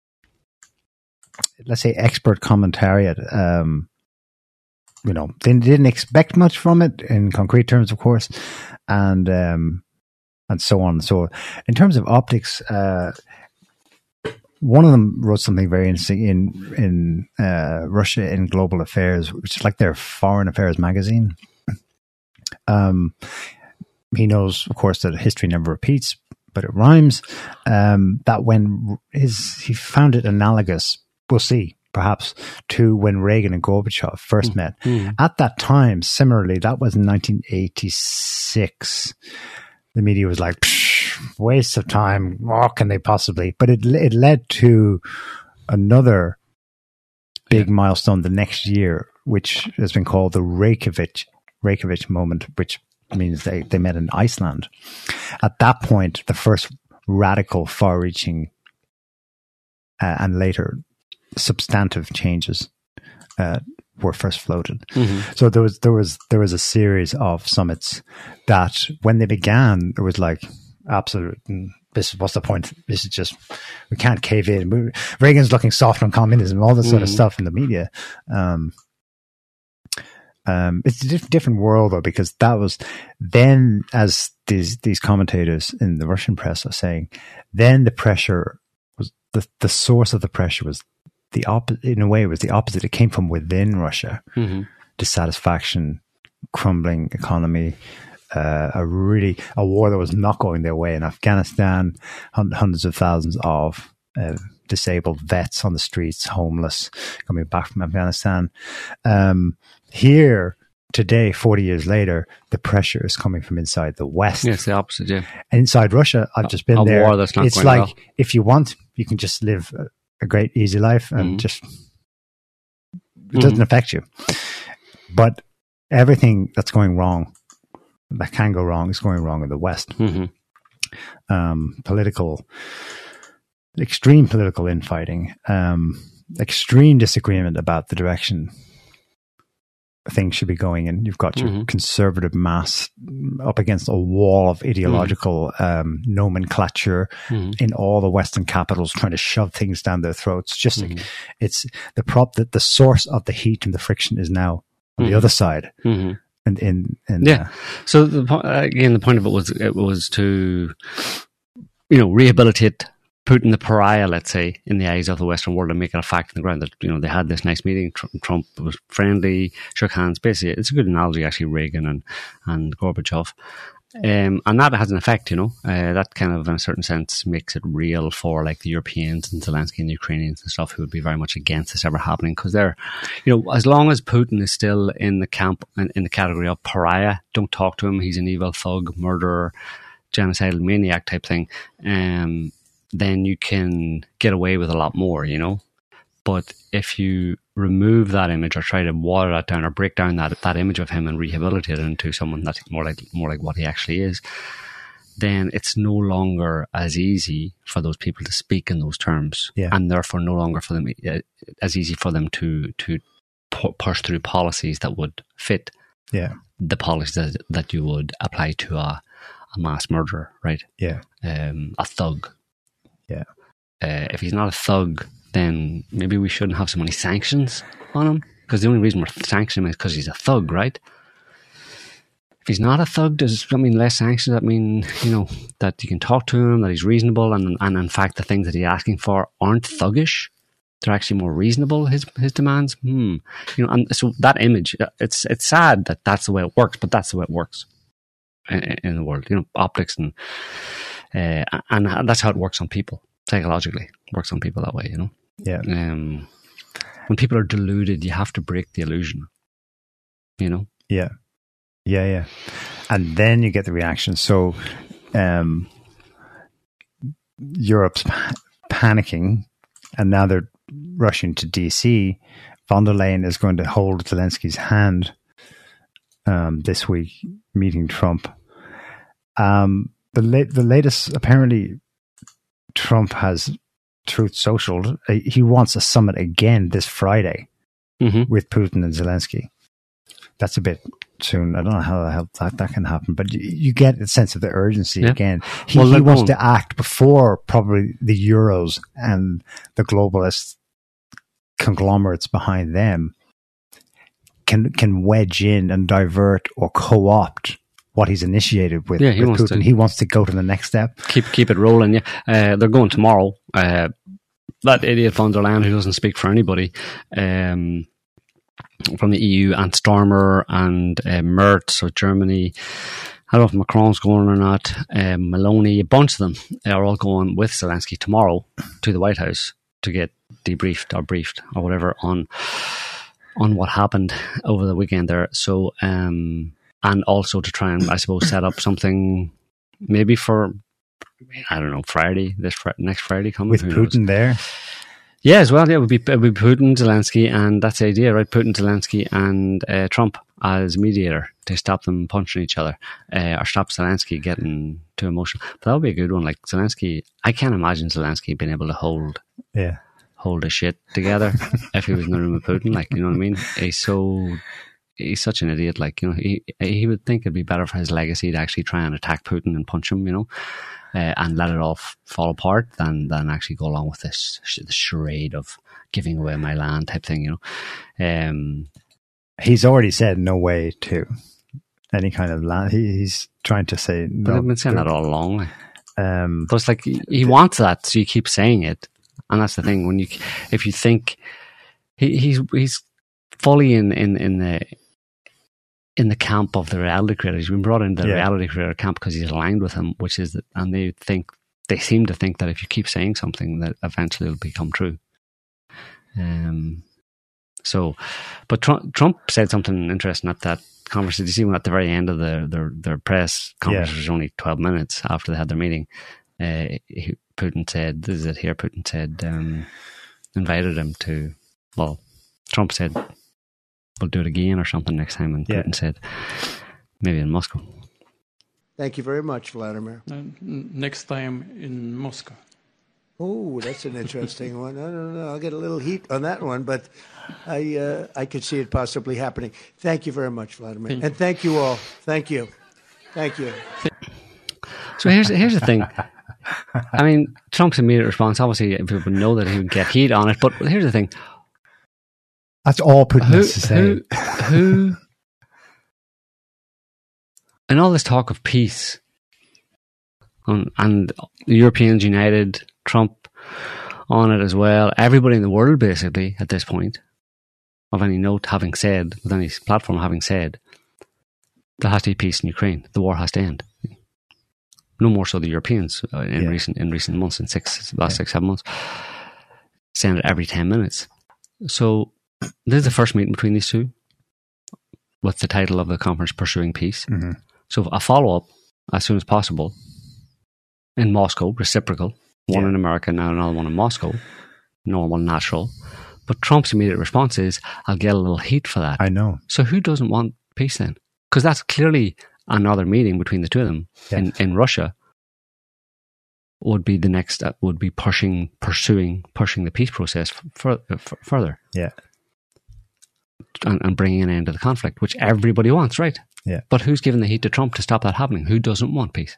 let's say expert commentariat, um, you know, they didn't expect much from it in concrete terms, of course, and um, and so on. So, in terms of optics, uh, one of them wrote something very interesting in in uh, Russia in Global Affairs, which is like their foreign affairs magazine. Um, he knows, of course, that history never repeats, but it rhymes. Um, that when his he found it analogous. We'll see, perhaps, to when Reagan and Gorbachev first mm. met. Mm. At that time, similarly, that was in nineteen eighty-six. The media was like, waste of time. What can they possibly? But it it led to another big yeah. milestone the next year, which has been called the Reykjavik Reykjavik moment, which means they, they met in Iceland. At that point, the first radical, far-reaching, uh, and later substantive changes uh, were first floated. Mm-hmm. So there was there was there was a series of summits that, when they began, it was like absolute. This what's the point? This is just, we can't cave in. We, Reagan's looking soft on communism, all this mm-hmm. sort of stuff in the media. Um, Um, it's a diff- different world, though, because that was then, as these these commentators in the Russian press are saying, then the pressure was the the source of the pressure was the opposite. In a way, it was the opposite. It came from within Russia. Mm-hmm. Dissatisfaction, crumbling economy, uh, a really a war that was not going their way in Afghanistan. Hundreds of thousands of uh, disabled vets on the streets, homeless, coming back from Afghanistan. Um, Here, today, forty years later, the pressure is coming from inside the West. Yeah, it's the opposite, yeah. And inside Russia, I've just been a there. War that's not it's going like, well. If you want, you can just live a, a great, easy life and mm-hmm. just, it doesn't mm-hmm. affect you. But everything that's going wrong, that can go wrong, is going wrong in the West. Mm-hmm. Um, political, extreme political infighting, um, extreme disagreement about the direction things should be going in. You've got your mm-hmm. conservative mass up against a wall of ideological mm-hmm. um, nomenclature mm-hmm. in all the Western capitals, trying to shove things down their throats. Just mm-hmm. like, it's the prop that the source of the heat and the friction is now on mm-hmm. the other side. Mm-hmm. And in, in yeah. Uh, so the, again, the point of it was it was to, you know, rehabilitate Putin, the pariah, let's say, in the eyes of the Western world, and make it a fact on the ground that, you know, they had this nice meeting. Trump, Trump was friendly, shook hands. Basically, it's a good analogy, actually, Reagan and, and Gorbachev. Um, and that has an effect, you know. Uh, that kind of, in a certain sense, makes it real for, like, the Europeans and Zelensky and the Ukrainians and stuff, who would be very much against this ever happening. Because they're, you know, as long as Putin is still in the camp, in, in the category of pariah, don't talk to him, he's an evil thug, murderer, genocidal maniac type thing, um, then you can get away with a lot more, you know. But if you remove that image or try to water that down or break down that that image of him and rehabilitate it into someone that's more like more like what he actually is, then it's no longer as easy for those people to speak in those terms, yeah. and therefore no longer for them uh, as easy for them to to pu- push through policies that would fit yeah. the policies that, that you would apply to a, a mass murderer, right? Yeah, um, a thug. Yeah. Uh, if he's not a thug, then maybe we shouldn't have so many sanctions on him, because the only reason we're sanctioning him is because he's a thug, right? If he's not a thug, does that mean less sanctions? That mean, you know, that you can talk to him, that he's reasonable, and and in fact the things that he's asking for aren't thuggish. They're actually more reasonable, his his demands. Hmm. You know, and so that image, it's it's sad that that's the way it works, but that's the way it works in, in the world. You know, optics and uh, and that's how it works on people psychologically. It works on people that way. You know. Yeah. Um, when people are deluded, you have to break the illusion. You know. Yeah. Yeah, yeah. And then you get the reaction. So um, Europe's pa- panicking, and now they're rushing to D C. Von der Leyen is going to hold Zelensky's hand um, this week, meeting Trump. Um, the la- the latest, apparently, Trump has Truth Social. Uh, he wants a summit again this Friday mm-hmm. with Putin and Zelensky. That's a bit soon. I don't know how, how that, that can happen, but you, you get a sense of the urgency yeah. again. He, well, he wants to act before probably the Euros and the globalist conglomerates behind them can can wedge in and divert or co-opt what he's initiated with, yeah, he with wants Putin. To he wants to go to the next step. Keep keep it rolling. Yeah, uh, they're going tomorrow. Uh, that idiot von der Leyen, who doesn't speak for anybody. Um, from the E U, and Stormer and uh, Merz of Germany. I don't know if Macron's going or not. Uh, Maloney, a bunch of them are all going with Zelensky tomorrow to the White House to get debriefed or briefed or whatever on on what happened over the weekend there. So, um, and also to try and, I suppose, set up something maybe for, I don't know, Friday, this fr- next Friday coming. With Putin there? Yeah, as well. Yeah, it would be, it would be Putin, Zelensky, and that's the idea, right? Putin, Zelensky, and uh, Trump as mediator to stop them punching each other, uh, or stop Zelensky getting too emotional. But that would be a good one. Like Zelensky, I can't imagine Zelensky being able to hold, Yeah. hold his shit together if he was in the room with Putin. Like, you know what I mean? He's so, he's such an idiot. Like, you know, he he would think it'd be better for his legacy to actually try and attack Putin and punch him, you know. Uh, and let it all f- fall apart than than actually go along with this, sh- this charade of giving away my land type thing, you know. Um, he's already said no way to any kind of land. He, he's trying to say but no. I've been saying that all along. Like. Um, but it's like he, he wants that, so you keep saying it, and that's the thing. When you, if you think he, he's he's fully in in in the. in the camp of the reality creator. He's been brought into the yeah. reality creator camp because he's aligned with him, which is, that, and they think, they seem to think that if you keep saying something, that eventually it'll become true. Um, so, but Trump, Trump said something interesting at that conference. Did you see when at the very end of the, their, their press conference, yeah. which was only twelve minutes after they had their meeting, uh, he, Putin said, this is it here, Putin said, um, invited him to, well, Trump said, we'll do it again or something next time. And yeah. Putin said, maybe in Moscow. Thank you very much, Vladimir. Uh, next time in Moscow. Oh, that's an interesting one. I don't know. I'll get a little heat on that one, but I uh, I could see it possibly happening. Thank you very much, Vladimir. Thank and thank you all. Thank you. Thank you. So here's, here's the thing. I mean, Trump's immediate response, obviously people know that he would get heat on it, but here's the thing. That's all Putin who, has to say. Who, who, and all this talk of peace, and, and the Europeans united, Trump on it as well, everybody in the world basically at this point, of any note having said, with any platform having said, there has to be peace in Ukraine, the war has to end. No more so the Europeans uh, in yeah. recent in recent months, in six last yeah. six seven months, saying it every ten minutes. So this is the first meeting between these two, with the title of the conference "Pursuing Peace." Mm-hmm. So a follow up as soon as possible in Moscow, reciprocal, one yeah. in America now, another one in Moscow, normal, natural. But Trump's immediate response is, "I'll get a little heat for that." I know. So who doesn't want peace then? Because that's clearly another meeting between the two of them yeah. in, in Russia would be the next, uh, would be pushing, pursuing, pushing the peace process f- f- further. Yeah. And, and bringing an end to the conflict, which everybody wants, right? Yeah. But who's giving the heat to Trump to stop that happening? Who doesn't want peace?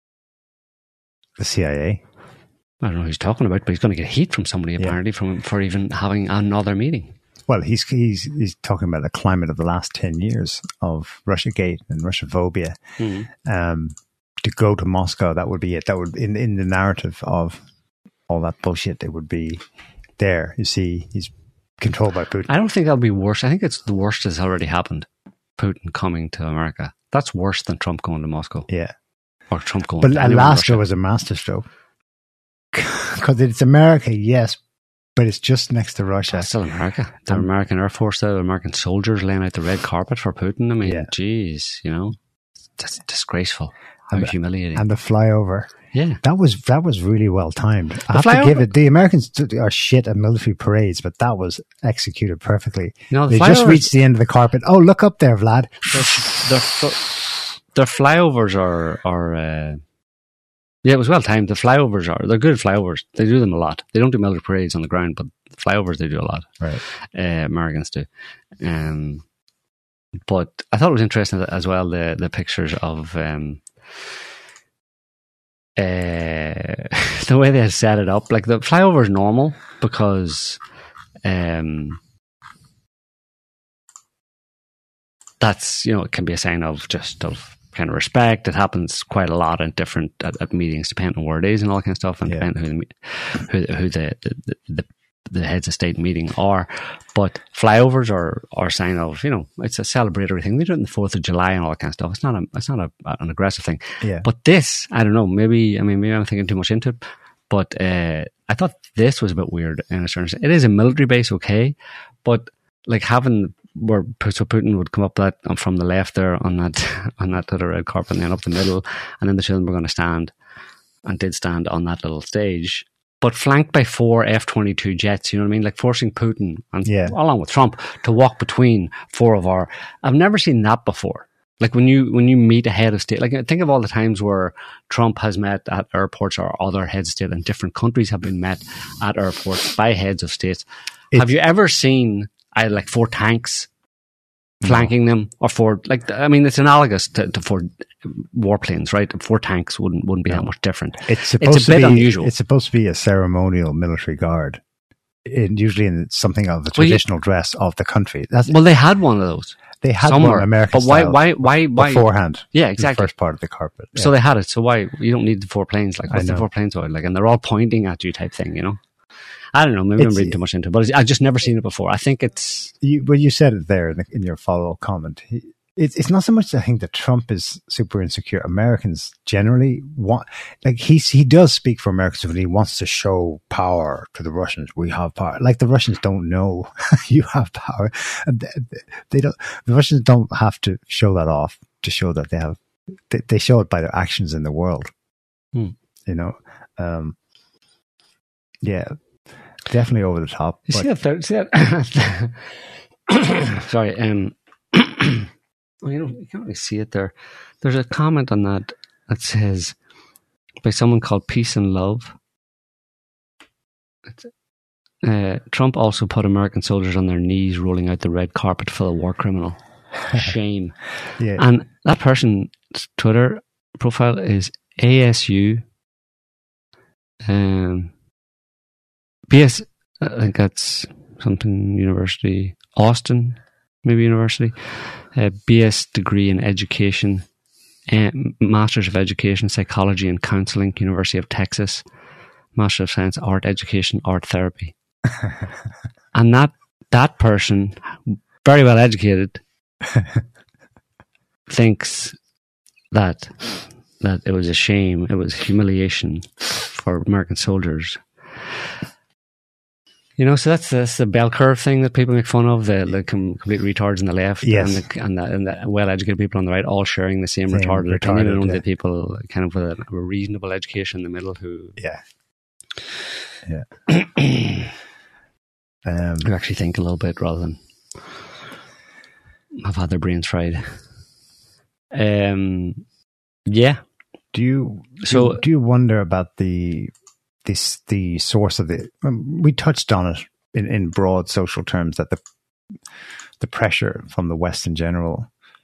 The C I A. I don't know who he's talking about, but he's going to get heat from somebody yeah. apparently from for even having another meeting. Well, he's he's he's talking about the climate of the last ten years of Russiagate and Russophobia. Mm-hmm. Um, to go to Moscow, that would be it. That would in in the narrative of all that bullshit. It would be there. You see, he's controlled by Putin. I don't think that'll be worse. I think it's the worst has already happened. Putin coming to America. That's worse than Trump going to Moscow. Yeah, or Trump going. But to Alaska was a masterstroke because it's America, yes. But it's just next to Russia. That's still America. The um, American Air Force, the American soldiers laying out the red carpet for Putin. I mean, yeah. geez, you know, that's disgraceful. How and humiliating. The, and the flyover. Yeah. That was that was really well timed. The I have flyover? to give it. The Americans are shit at military parades, but that was executed perfectly. No, the they just reached the end of the carpet. Oh, look up there, Vlad. Their, their, their flyovers are... are uh, yeah, it was well timed. The flyovers are, they're good flyovers. They do them a lot. They don't do military parades on the ground, but flyovers they do a lot. Right. Uh, Americans do. Um, but I thought it was interesting as well, the, the pictures of um, uh, the way they had set it up. Like the flyover is normal because um, that's, you know, it can be a sign of just of kind of respect. It happens quite a lot in different at, at meetings, depending on where it is and all that kind of stuff, and yeah. depending on who the, who, who the, the, the the heads of state meeting are. But flyovers are are a sign of, you know, it's a celebratory thing. They do it on the Fourth of July and all that kind of stuff. It's not a it's not a, an aggressive thing. Yeah. But this, I don't know. Maybe I mean maybe I'm thinking too much into it. But uh, I thought this was a bit weird in a certain sense. It is a military base, okay, but like having where so Putin would come up that um, from the left there on that on that little red carpet, and then up the middle, and then the children were going to stand and did stand on that little stage but flanked by four F twenty-two jets, you know what I mean? Like forcing Putin, and Yeah. along with Trump, to walk between four of our... I've never seen that before. Like when you when you meet a head of state, like think of all the times where Trump has met at airports or other heads of state, and different countries have been met at airports by heads of states. It's, have you ever seen I like four tanks flanking no. them, or four like I mean it's analogous to, to four warplanes, right? Four tanks wouldn't wouldn't be no. that much different. It's supposed it's a to bit be unusual. It's supposed to be a ceremonial military guard, in, usually in something of the traditional well, you, dress of the country. That's, well, they had one of those. They had somewhere, one American but why, why, why, why beforehand? Yeah, exactly. The first part of the carpet. Yeah. So they had it. So why you don't need the four planes? Like what's the four planes for? Like, and they're all pointing at you, type thing. You know, I don't know. Maybe it's, I'm reading too much into it, but I've just never seen it before. I think it's. You, well, you said it there in, the, in your follow up comment. It's it's not so much that I think that Trump is super insecure. Americans generally want, like he's he does speak for Americans when he wants to show power to the Russians. We have power. Like the Russians don't know you have power. And they, they don't. The Russians don't have to show that off to show that they have. They, they show it by their actions in the world. Hmm. You know. Um, yeah, definitely over the top. You see that? There, see that? Sorry. Um. Well, you know, you can't really see it there. There's a comment on that that says, by someone called Peace and Love, uh, Trump also put American soldiers on their knees rolling out the red carpet for the war criminal. Shame. Yeah. And that person's Twitter profile is A S U um, B S, I think that's something university, Austin, maybe university. Uh, B S degree in education, uh, Masters of Education, Psychology and Counseling, University of Texas, Master of Science, Art Education, Art Therapy. And that that person, very well educated, thinks that that it was a shame, it was humiliation for American soldiers. You know, so that's, that's the bell curve thing that people make fun of, the, the com- complete retards on the left, yes. and, the, and, the, and the well-educated people on the right, all sharing the same, same retarded, retarded opinion, and only yeah. the people kind of with a, a reasonable education in the middle who... Yeah. Yeah. um, who actually think a little bit rather than have had their brains fried. Um, yeah. Do you, so, do, do you wonder about the... This the source of the. Um, we touched on it in, in broad social terms that the the pressure from the West in general,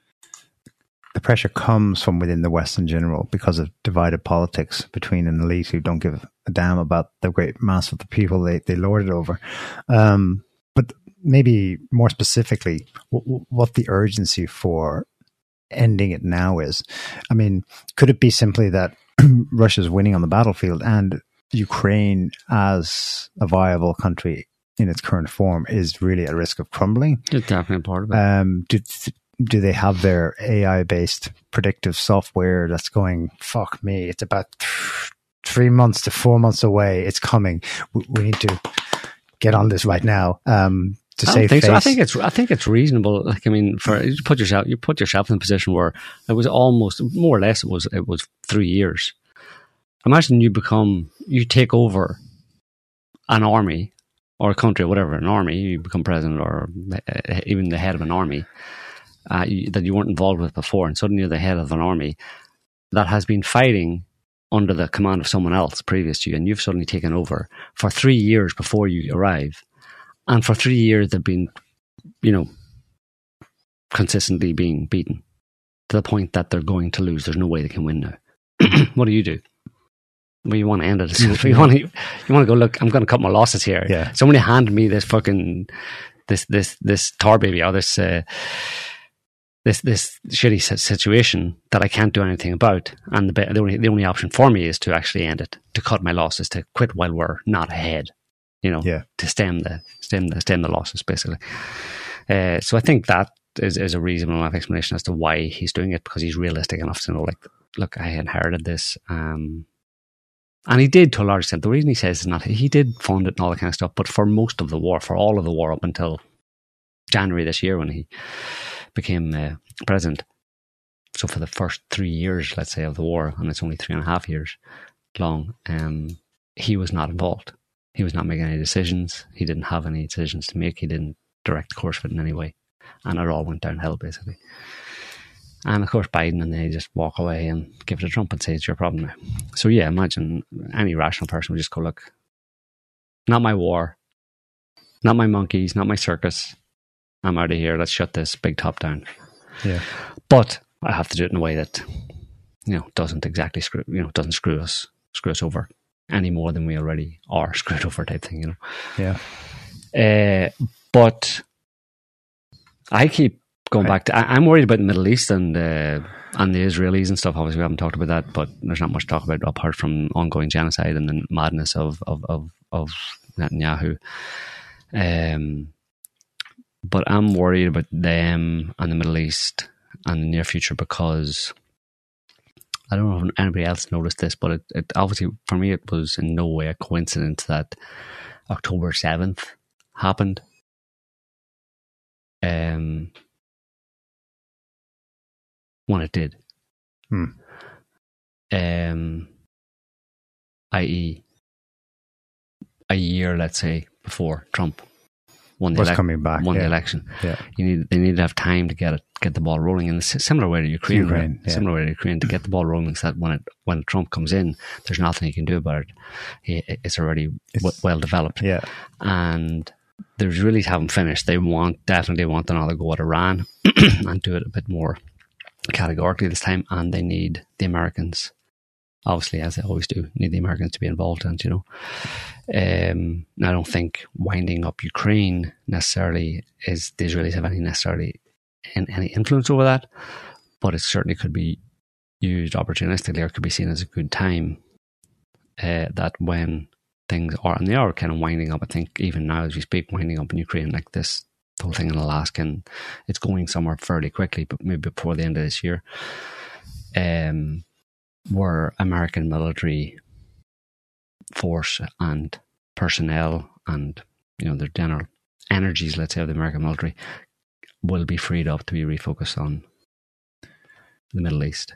the pressure comes from within the West in general because of divided politics between an elite who don't give a damn about the great mass of the people they they lord it over. Um, but maybe more specifically, w- what the urgency for ending it now is. I mean, could it be simply that Russia's winning on the battlefield and Ukraine as a viable country in its current form is really at risk of crumbling? It's definitely part of it. Um, do, do they have their A I-based predictive software that's going, fuck me, it's about th- three months to four months away, it's coming. We, we need to get on this right now. Um, to I save don't think face. so. I think it's I think it's reasonable. Like I mean, for you put yourself you put yourself in a position where it was almost more or less it was it was three years. Imagine you become, you take over an army or a country, or whatever, an army, you become president or uh, even the head of an army uh, you, that you weren't involved with before, and suddenly you're the head of an army that has been fighting under the command of someone else previous to you, and you've suddenly taken over for three years before you arrive. And for three years they've been, you know, consistently being beaten to the point that they're going to lose. There's no way they can win now. What do you do? Well, you want to end it. You want to, you want to go, look, I'm going to cut my losses here. Yeah. Somebody handed me this fucking, this, this, this tar baby or this, uh, this, this shitty situation that I can't do anything about. And the, the only, the only option for me is to actually end it, to cut my losses, to quit while we're not ahead, you know, yeah. to stem the, stem the, stem the losses basically. Uh, so I think that is, is a reasonable enough explanation as to why he's doing it, because he's realistic enough to know, like, look, I inherited this, um, and he did to a large extent. The reason he says is not, he did fund it and all that kind of stuff, but for most of the war, for all of the war up until January this year when he became uh, president. So for the first three years, let's say, of the war, and it's only three and a half years long, um, he was not involved. He was not making any decisions. He didn't have any decisions to make. He didn't direct the course of it in any way. And it all went downhill, basically. And of course, Biden, and they just walk away and give it to Trump and say, it's your problem now. So yeah, imagine any rational person would just go, look, not my war, not my monkeys, not my circus. I'm out of here. Let's shut this big top down. Yeah. But I have to do it in a way that, you know, doesn't exactly screw, you know, doesn't screw us, screw us over any more than we already are screwed over type thing, you know. Yeah. Uh, but I keep going right. back to, I, I'm worried about the Middle East and uh, and the Israelis and stuff. Obviously, we haven't talked about that, but there's not much to talk about apart from ongoing genocide and the madness of of of, of Netanyahu. Um, but I'm worried about them and the Middle East and the near future because I don't know if anybody else noticed this, but it, it obviously for me it was in no way a coincidence that October seventh happened. Um, when it did, hmm. um, that is, a year, let's say, before Trump won the, was ele- coming back, won yeah. the election. Yeah. You need they need to have time to get it, get the ball rolling, and it's similar way to Ukraine, Ukraine right? yeah. Similar way to Ukraine to get the ball rolling, so that when it when Trump comes in, there's nothing he can do about it. He, it's already It's, w- well developed, yeah. and the Israelis haven't finished. They want definitely want another go at Iran and do it a bit more categorically this time, and they need the Americans, obviously, as they always do, need the Americans to be involved in it, you know. Um, I don't think winding up Ukraine necessarily is the Israelis have any necessarily in, any influence over that, but it certainly could be used opportunistically or could be seen as a good time uh, that when things are, and they are kind of winding up, I think even now as we speak, winding up in Ukraine, like this whole thing in Alaska, and it's going somewhere fairly quickly, but maybe before the end of this year, um, where American military force and personnel and, you know, their general energies, let's say, of the American military will be freed up to be refocused on the Middle East.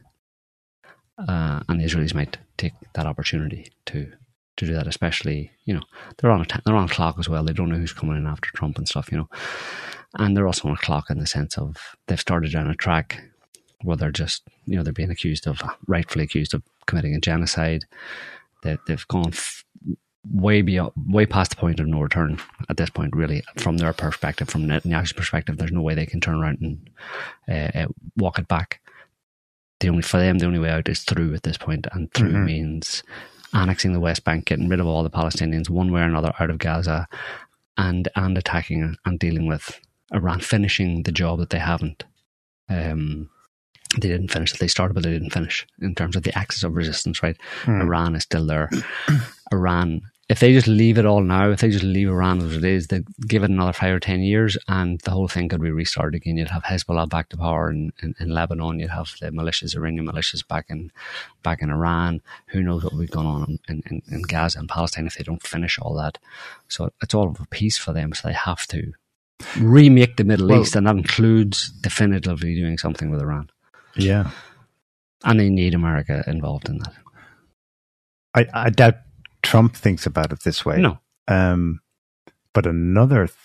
Uh, and the Israelis might take that opportunity to to do that, especially, you know, they're on a t- they're on a clock as well. They don't know who's coming in after Trump and stuff, you know. And they're also on a clock in the sense of they've started down a track where they're just, you know, they're being accused of, rightfully accused of committing a genocide. They, they've gone f- way beyond, way past the point of no return at this point, really, from their perspective, from Netanyahu's perspective. There's no way they can turn around and uh, uh, walk it back. The only, for them, the only way out is through at this point, and through mm-hmm. means annexing the West Bank, getting rid of all the Palestinians one way or another out of Gaza, and and attacking and dealing with Iran, finishing the job that they haven't. Um, they didn't finish it. They started, but they didn't finish in terms of the axis of resistance, right? Mm. Iran is still there. Iran, if they just leave it all now, if they just leave Iran as it is, they give it another five or ten years and the whole thing could be restarted again. You'd have Hezbollah back to power in, in, in Lebanon. You'd have the militias, Iranian militias back in back in Iran. Who knows what will be going on in, in, in Gaza and Palestine if they don't finish all that. So it's all of a piece for them. So they have to remake the Middle well, East, and that includes definitively doing something with Iran. Yeah. And they need America involved in that. I, I doubt Trump thinks about it this way. No. Um, but another th-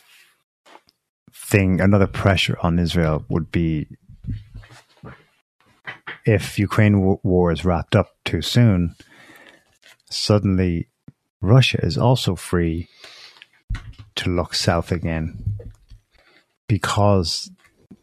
thing, another pressure on Israel would be if Ukraine w- war is wrapped up too soon, suddenly Russia is also free to look south again. Because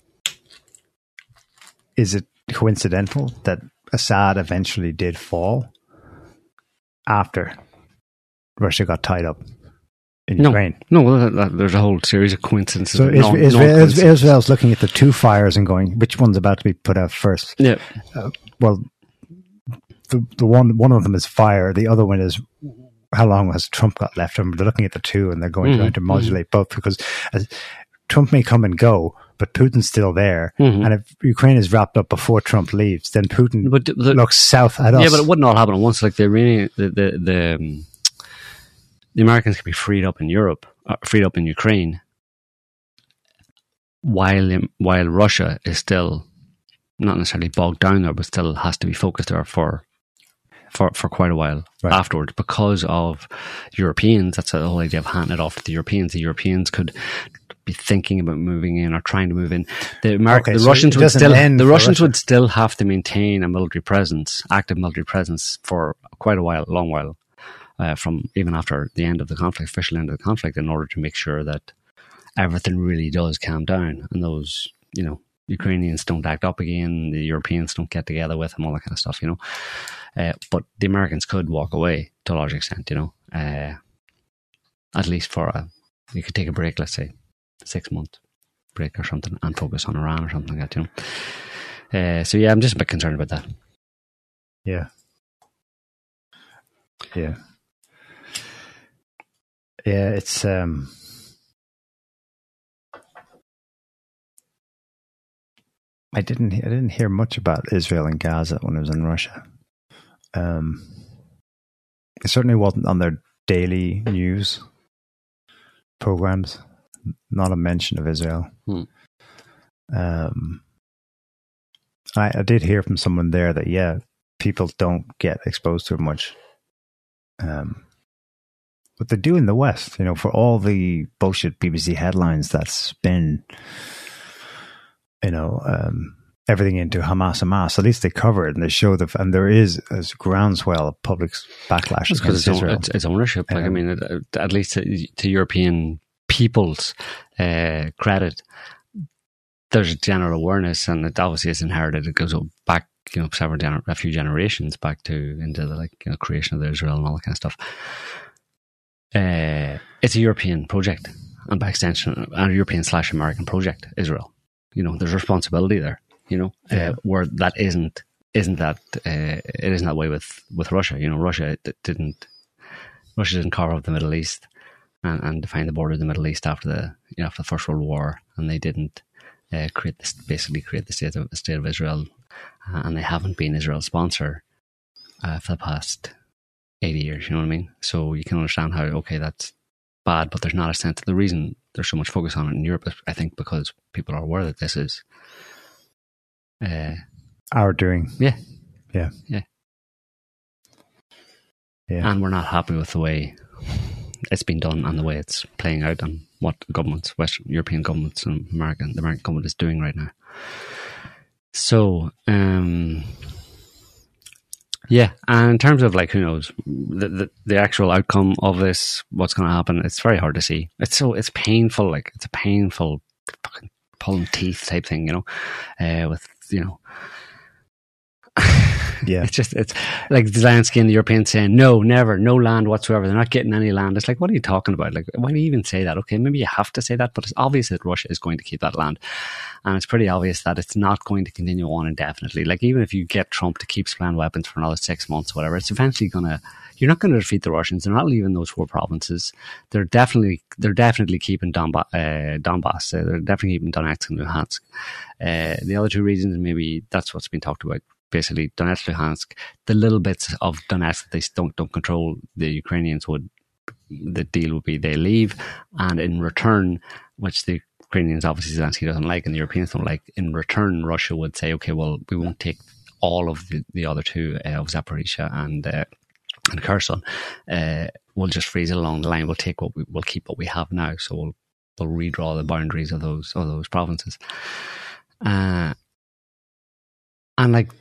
is it coincidental that Assad eventually did fall after Russia got tied up in no, Ukraine? No, there's a whole series of coincidences. So Israel, Israel, Israel's looking at the two fires and going, which one's about to be put out first? Yeah. Uh, well, the the one one of them is fire. The other one is how long has Trump got left? And they're looking at the two and they're going mm-hmm. trying to modulate mm-hmm. both because as, Trump may come and go, but Putin's still there. Mm-hmm. And if Ukraine is wrapped up before Trump leaves, then Putin but the, looks south at us. Yeah, but it wouldn't all happen at once. Like the Iranian, the the the, um, the Americans could be freed up in Europe, uh, freed up in Ukraine, while while Russia is still not necessarily bogged down there, but still has to be focused there for for, for quite a while Right. afterwards because of Europeans. That's the whole idea of handing it off to the Europeans. The Europeans could be thinking about moving in or trying to move in. The, Ameri- Okay, the so Russians it would doesn't still end the for Russians Russia. would still have to maintain a military presence, active military presence for quite a while, a long while, uh, from even after the end of the conflict, official end of the conflict, in order to make sure that everything really does calm down and those, you know, Ukrainians don't act up again, the Europeans don't get together with them, all that kind of stuff, you know. Uh, but the Americans could walk away to a large extent, you know, uh, at least for a, you could take a break, let's say, six month break or something, and focus on Iran or something like that, you know. Uh, so yeah, I'm just a bit concerned about that. Yeah. Yeah. Yeah, it's um I didn't I didn't hear much about Israel and Gaza when I was in Russia. Um it certainly wasn't on their daily news programs. Not a mention of Israel. Hmm. Um I, I did hear from someone there that yeah, people don't get exposed to it much. Um But they do in the West, you know, for all the bullshit B B C headlines that spin, you know, um, everything into Hamas, Hamas. At least they cover it and they show the, and there is a groundswell of public backlash It's because against it's, Israel. it's, it's ownership. Like, I Um, mean, it, at least to, to European people's uh, credit, there's general awareness, and it obviously is inherited. It goes back, you know, several gener- a few generations back to into the like you know, creation of Israel and all that kind of stuff. Uh, it's a European project, and by extension, a European slash American project. Israel, you know, there's responsibility there. You know, Yeah. uh, where that isn't isn't that uh, it isn't that way with, with Russia. You know, Russia didn't Russia didn't carve up the Middle East and, and define the border of the Middle East after the you know after the First World War, and they didn't uh, create this basically create the state of the state of Israel, uh, and they haven't been Israel's sponsor uh, for the past eighty years, you know what I mean? So you can understand how, okay, that's bad, but there's not a sense. The reason there's so much focus on it in Europe is, I think, because people are aware that this is uh, Our doing. yeah. Yeah. Yeah. Yeah. And we're not happy with the way it's been done and the way it's playing out and what governments, Western European governments and American, the American government is doing right now. So, um, yeah, and in terms of like, who knows, the, the, the actual outcome of this, what's going to happen, it's very hard to see. It's so, it's painful, like, it's a painful fucking pulling teeth type thing, you know, uh, with, you know, Yeah. it's just, it's like Zelensky and the Europeans saying, no, never, no land whatsoever. They're not getting any land. It's like, what are you talking about? Like, why do you even say that? Okay, maybe you have to say that, but it's obvious that Russia is going to keep that land. And it's pretty obvious that it's not going to continue on indefinitely. Like, even if you get Trump to keep supplying weapons for another six months, whatever, it's eventually going to, you're not going to defeat the Russians. They're not leaving those four provinces. They're definitely, they're definitely keeping Donbass. Uh, Donbass. Uh, they're definitely keeping Donetsk and Luhansk. Uh, the other two regions, maybe that's what's been talked about. Basically, Donetsk, Luhansk, the little bits of Donetsk that they don't don't control, the Ukrainians would, the deal would be they leave, and in return, which the Ukrainians obviously Zelensky doesn't like and the Europeans don't like, in return Russia would say, okay, well, we won't take all of the, the other two uh, of Zaporizhia and uh, and Kherson. Uh, we'll just freeze it along the line. We'll take what we we'll keep what we have now. So we'll we'll redraw the boundaries of those of those provinces. Uh, and like.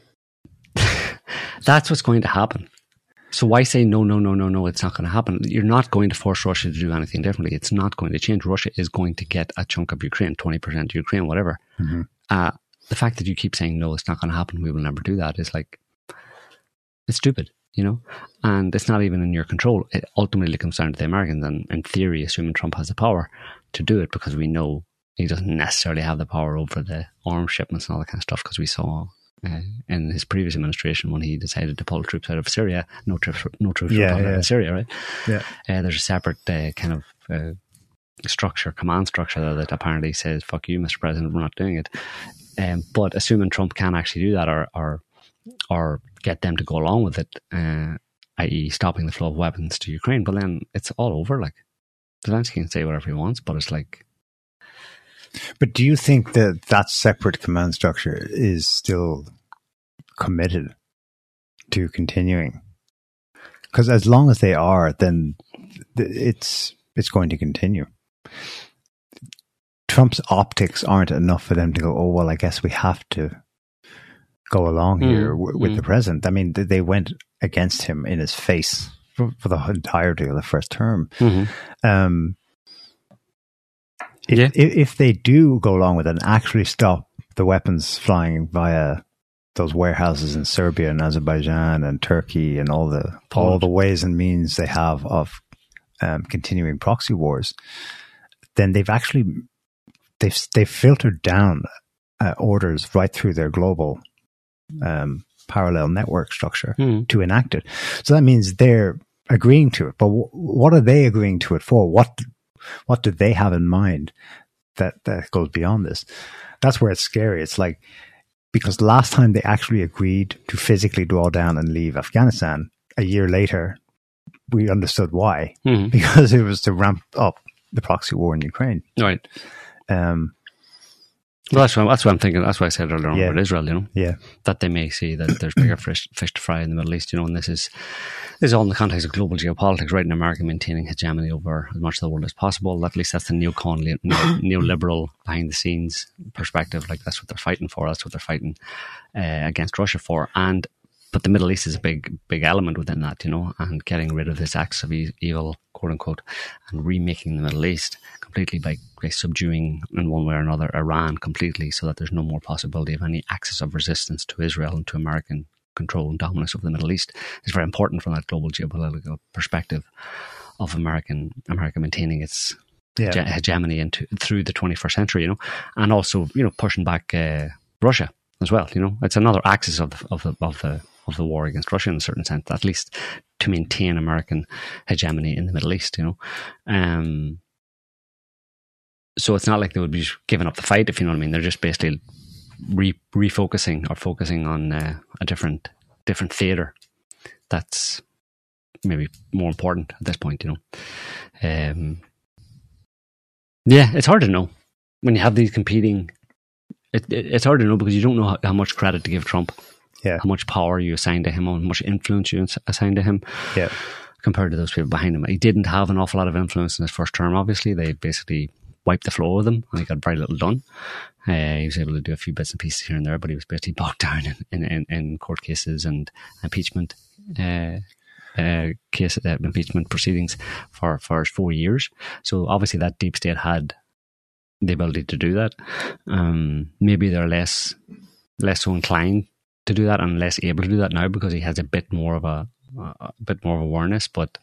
That's what's going to happen. So why say no, no, no, no, no, it's not going to happen? You're not going to force Russia to do anything differently. It's not going to change. Russia is going to get a chunk of Ukraine, twenty percent of Ukraine, whatever. Mm-hmm. Uh, the fact that you keep saying, no, it's not going to happen, we will never do that, is like, it's stupid, you know? And it's not even in your control. It ultimately comes down to the Americans, and in theory, assuming Trump has the power to do it, because we know he doesn't necessarily have the power over the arms shipments and all that kind of stuff, because we saw... Uh, in his previous administration, when he decided to pull troops out of Syria, no troops, no troops yeah, were yeah. out of Syria, right? Yeah. Uh, there's a separate uh, kind of uh, structure, command structure there that apparently says, "Fuck you, Mister President, we're not doing it." Um, but assuming Trump can actually do that, or or or get them to go along with it, uh, that is, stopping the flow of weapons to Ukraine, but then it's all over. Like, Zelensky can say whatever he wants, but it's like. But do you think that that separate command structure is still committed to continuing? Because as long as they are, then it's it's going to continue. Trump's optics aren't enough for them to go, oh, well, I guess we have to go along here mm, w- with mm. the president. I mean, they went against him in his face for, for the entirety of the first term. Mm-hmm. Um, if, yeah. if, if they do go along with it and actually stop the weapons flying via those warehouses in Serbia and Azerbaijan and Turkey and all the all the ways and means they have of um, continuing proxy wars, then they've actually they've they've filtered down uh, orders right through their global um, parallel network structure mm. to enact it. So that means they're agreeing to it. But w- what are they agreeing to it for? What what do they have in mind that that goes beyond this? That's where it's scary. It's like, because last time they actually agreed to physically draw down and leave Afghanistan, a year later, we understood why. Mm-hmm. Because it was to ramp up the proxy war in Ukraine. Right. Um, well, that's what, that's what I'm thinking. That's what I said earlier on yeah. about Israel, you know. Yeah. That they may see that there's bigger fish, fish to fry in the Middle East, you know, and this is, this is all in the context of global geopolitics, right? In America maintaining hegemony over as much of the world as possible. At least that's the neocon, neoliberal behind the scenes perspective. Like, that's what they're fighting for. That's what they're fighting uh, against Russia for. And But the Middle East is a big, big element within that, you know, and getting rid of this axis of e- evil, quote unquote, and remaking the Middle East completely by, by subduing in one way or another Iran completely, so that there's no more possibility of any axis of resistance to Israel and to American control and dominance of the Middle East. It's very important from that global geopolitical perspective of American America maintaining its yeah. hege- hegemony into through the twenty-first century, you know, and also, you know, pushing back uh, Russia as well. You know, it's another axis of the of the of the of the war against Russia in a certain sense, at least to maintain American hegemony in the Middle East, you know. Um, so it's not like they would be giving up the fight, if you know what I mean. They're just basically re- refocusing or focusing on uh, a different different theatre that's maybe more important at this point, you know. Um, yeah, it's hard to know when you have these competing. It, it, it's hard to know because you don't know how, how much credit to give Trump. Yeah. How much power you assign to him, how much influence you assign to him, yeah. compared to those people behind him. He didn't have an awful lot of influence in his first term, obviously. They basically wiped the floor with him, and he got very little done. Uh, he was able to do a few bits and pieces here and there, but he was basically bogged down in, in, in, in court cases and impeachment uh, uh, case, uh, impeachment proceedings for, for four years. So obviously that deep state had the ability to do that. Um, maybe they're less less so inclined to do that and less able to do that now because he has a bit more of a, a bit more of awareness, but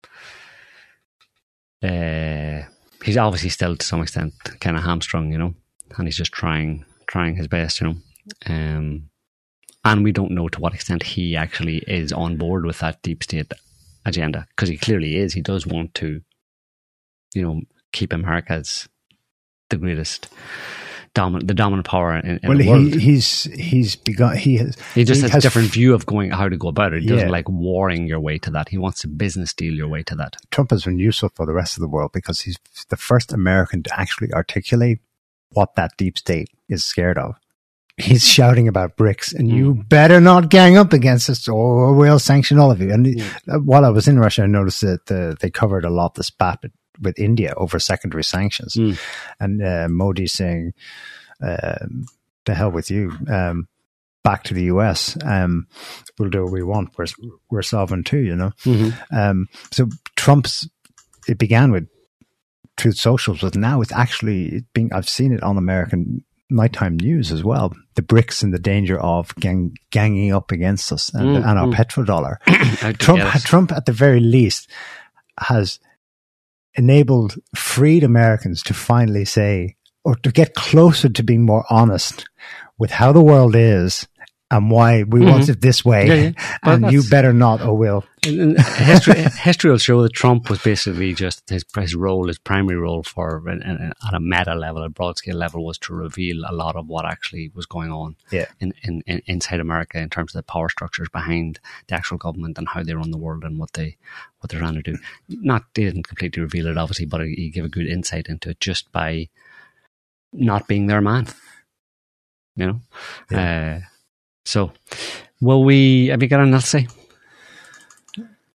uh, he's obviously still to some extent kind of hamstrung, you know, and he's just trying trying his best, you know. Um, and we don't know to what extent he actually is on board with that deep state agenda, because he clearly is. He does want to, you know, keep America as the greatest dominant, the dominant power in, in well, the world. He, he's he's begun. He has. He just he has, has a different f- view of going how to go about it. He doesn't yeah. like warring your way to that. He wants to business deal your way to that. Trump has been useful for the rest of the world because he's the first American to actually articulate what that deep state is scared of. He's shouting about BRICS, and mm. you better not gang up against us, or we'll sanction all of you. And mm. while I was in Russia, I noticed that uh, they covered a lot the spat with India over secondary sanctions, mm. and uh, Modi saying, um, "The hell with you! Um, back to the U S. Um, we'll do what we want. We're we're sovereign too, you know." Mm-hmm. Um, so Trump's it began with Truth Socials, but now it's actually being. I've seen it on American nighttime news as well. The BRICS and the danger of gang, ganging up against us and, mm, and our mm. petrodollar. Trump, Trump, at the very least, has enabled freed Americans to finally say, or to get closer to being more honest with how the world is and why we mm-hmm. want it this way. Yeah, yeah. And you better not, or will. history, history will show that Trump was basically just his, his role, his primary role for at a meta level, a broad scale level, was to reveal a lot of what actually was going on yeah. in, in, in inside America in terms of the power structures behind the actual government and how they run the world and what they what they're trying to do. Not he didn't completely reveal it, obviously, but he gave a good insight into it just by not being their man. You know. Yeah. Uh, So, will we, have you got anything else to say?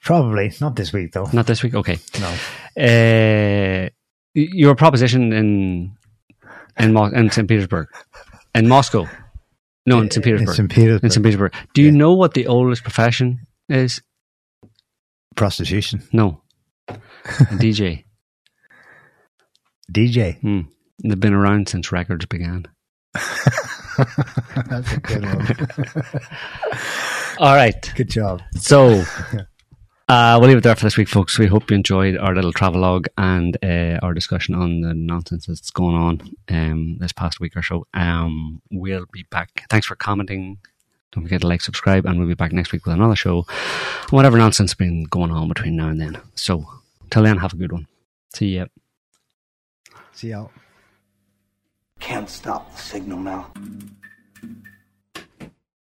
Probably not this week, though. Not this week. Okay. No. Uh, your proposition in in, Mo- in Saint Petersburg, in Moscow. No, in Saint Petersburg. In Saint Petersburg. In Saint Petersburg. Do you Yeah. know what the oldest profession is? Prostitution. No. A D J. D J. Hmm. They've been around since records began. That's a good one. All right. Good job. So, uh, we'll leave it there for this week, folks. We hope you enjoyed our little travelogue and uh, our discussion on the nonsense that's going on um, this past week or so. Um, we'll be back. Thanks for commenting. Don't forget to like, subscribe, and we'll be back next week with another show. Whatever nonsense has been going on between now and then. So, till then, have a good one. See ya. See y'all. Can't stop the signal now.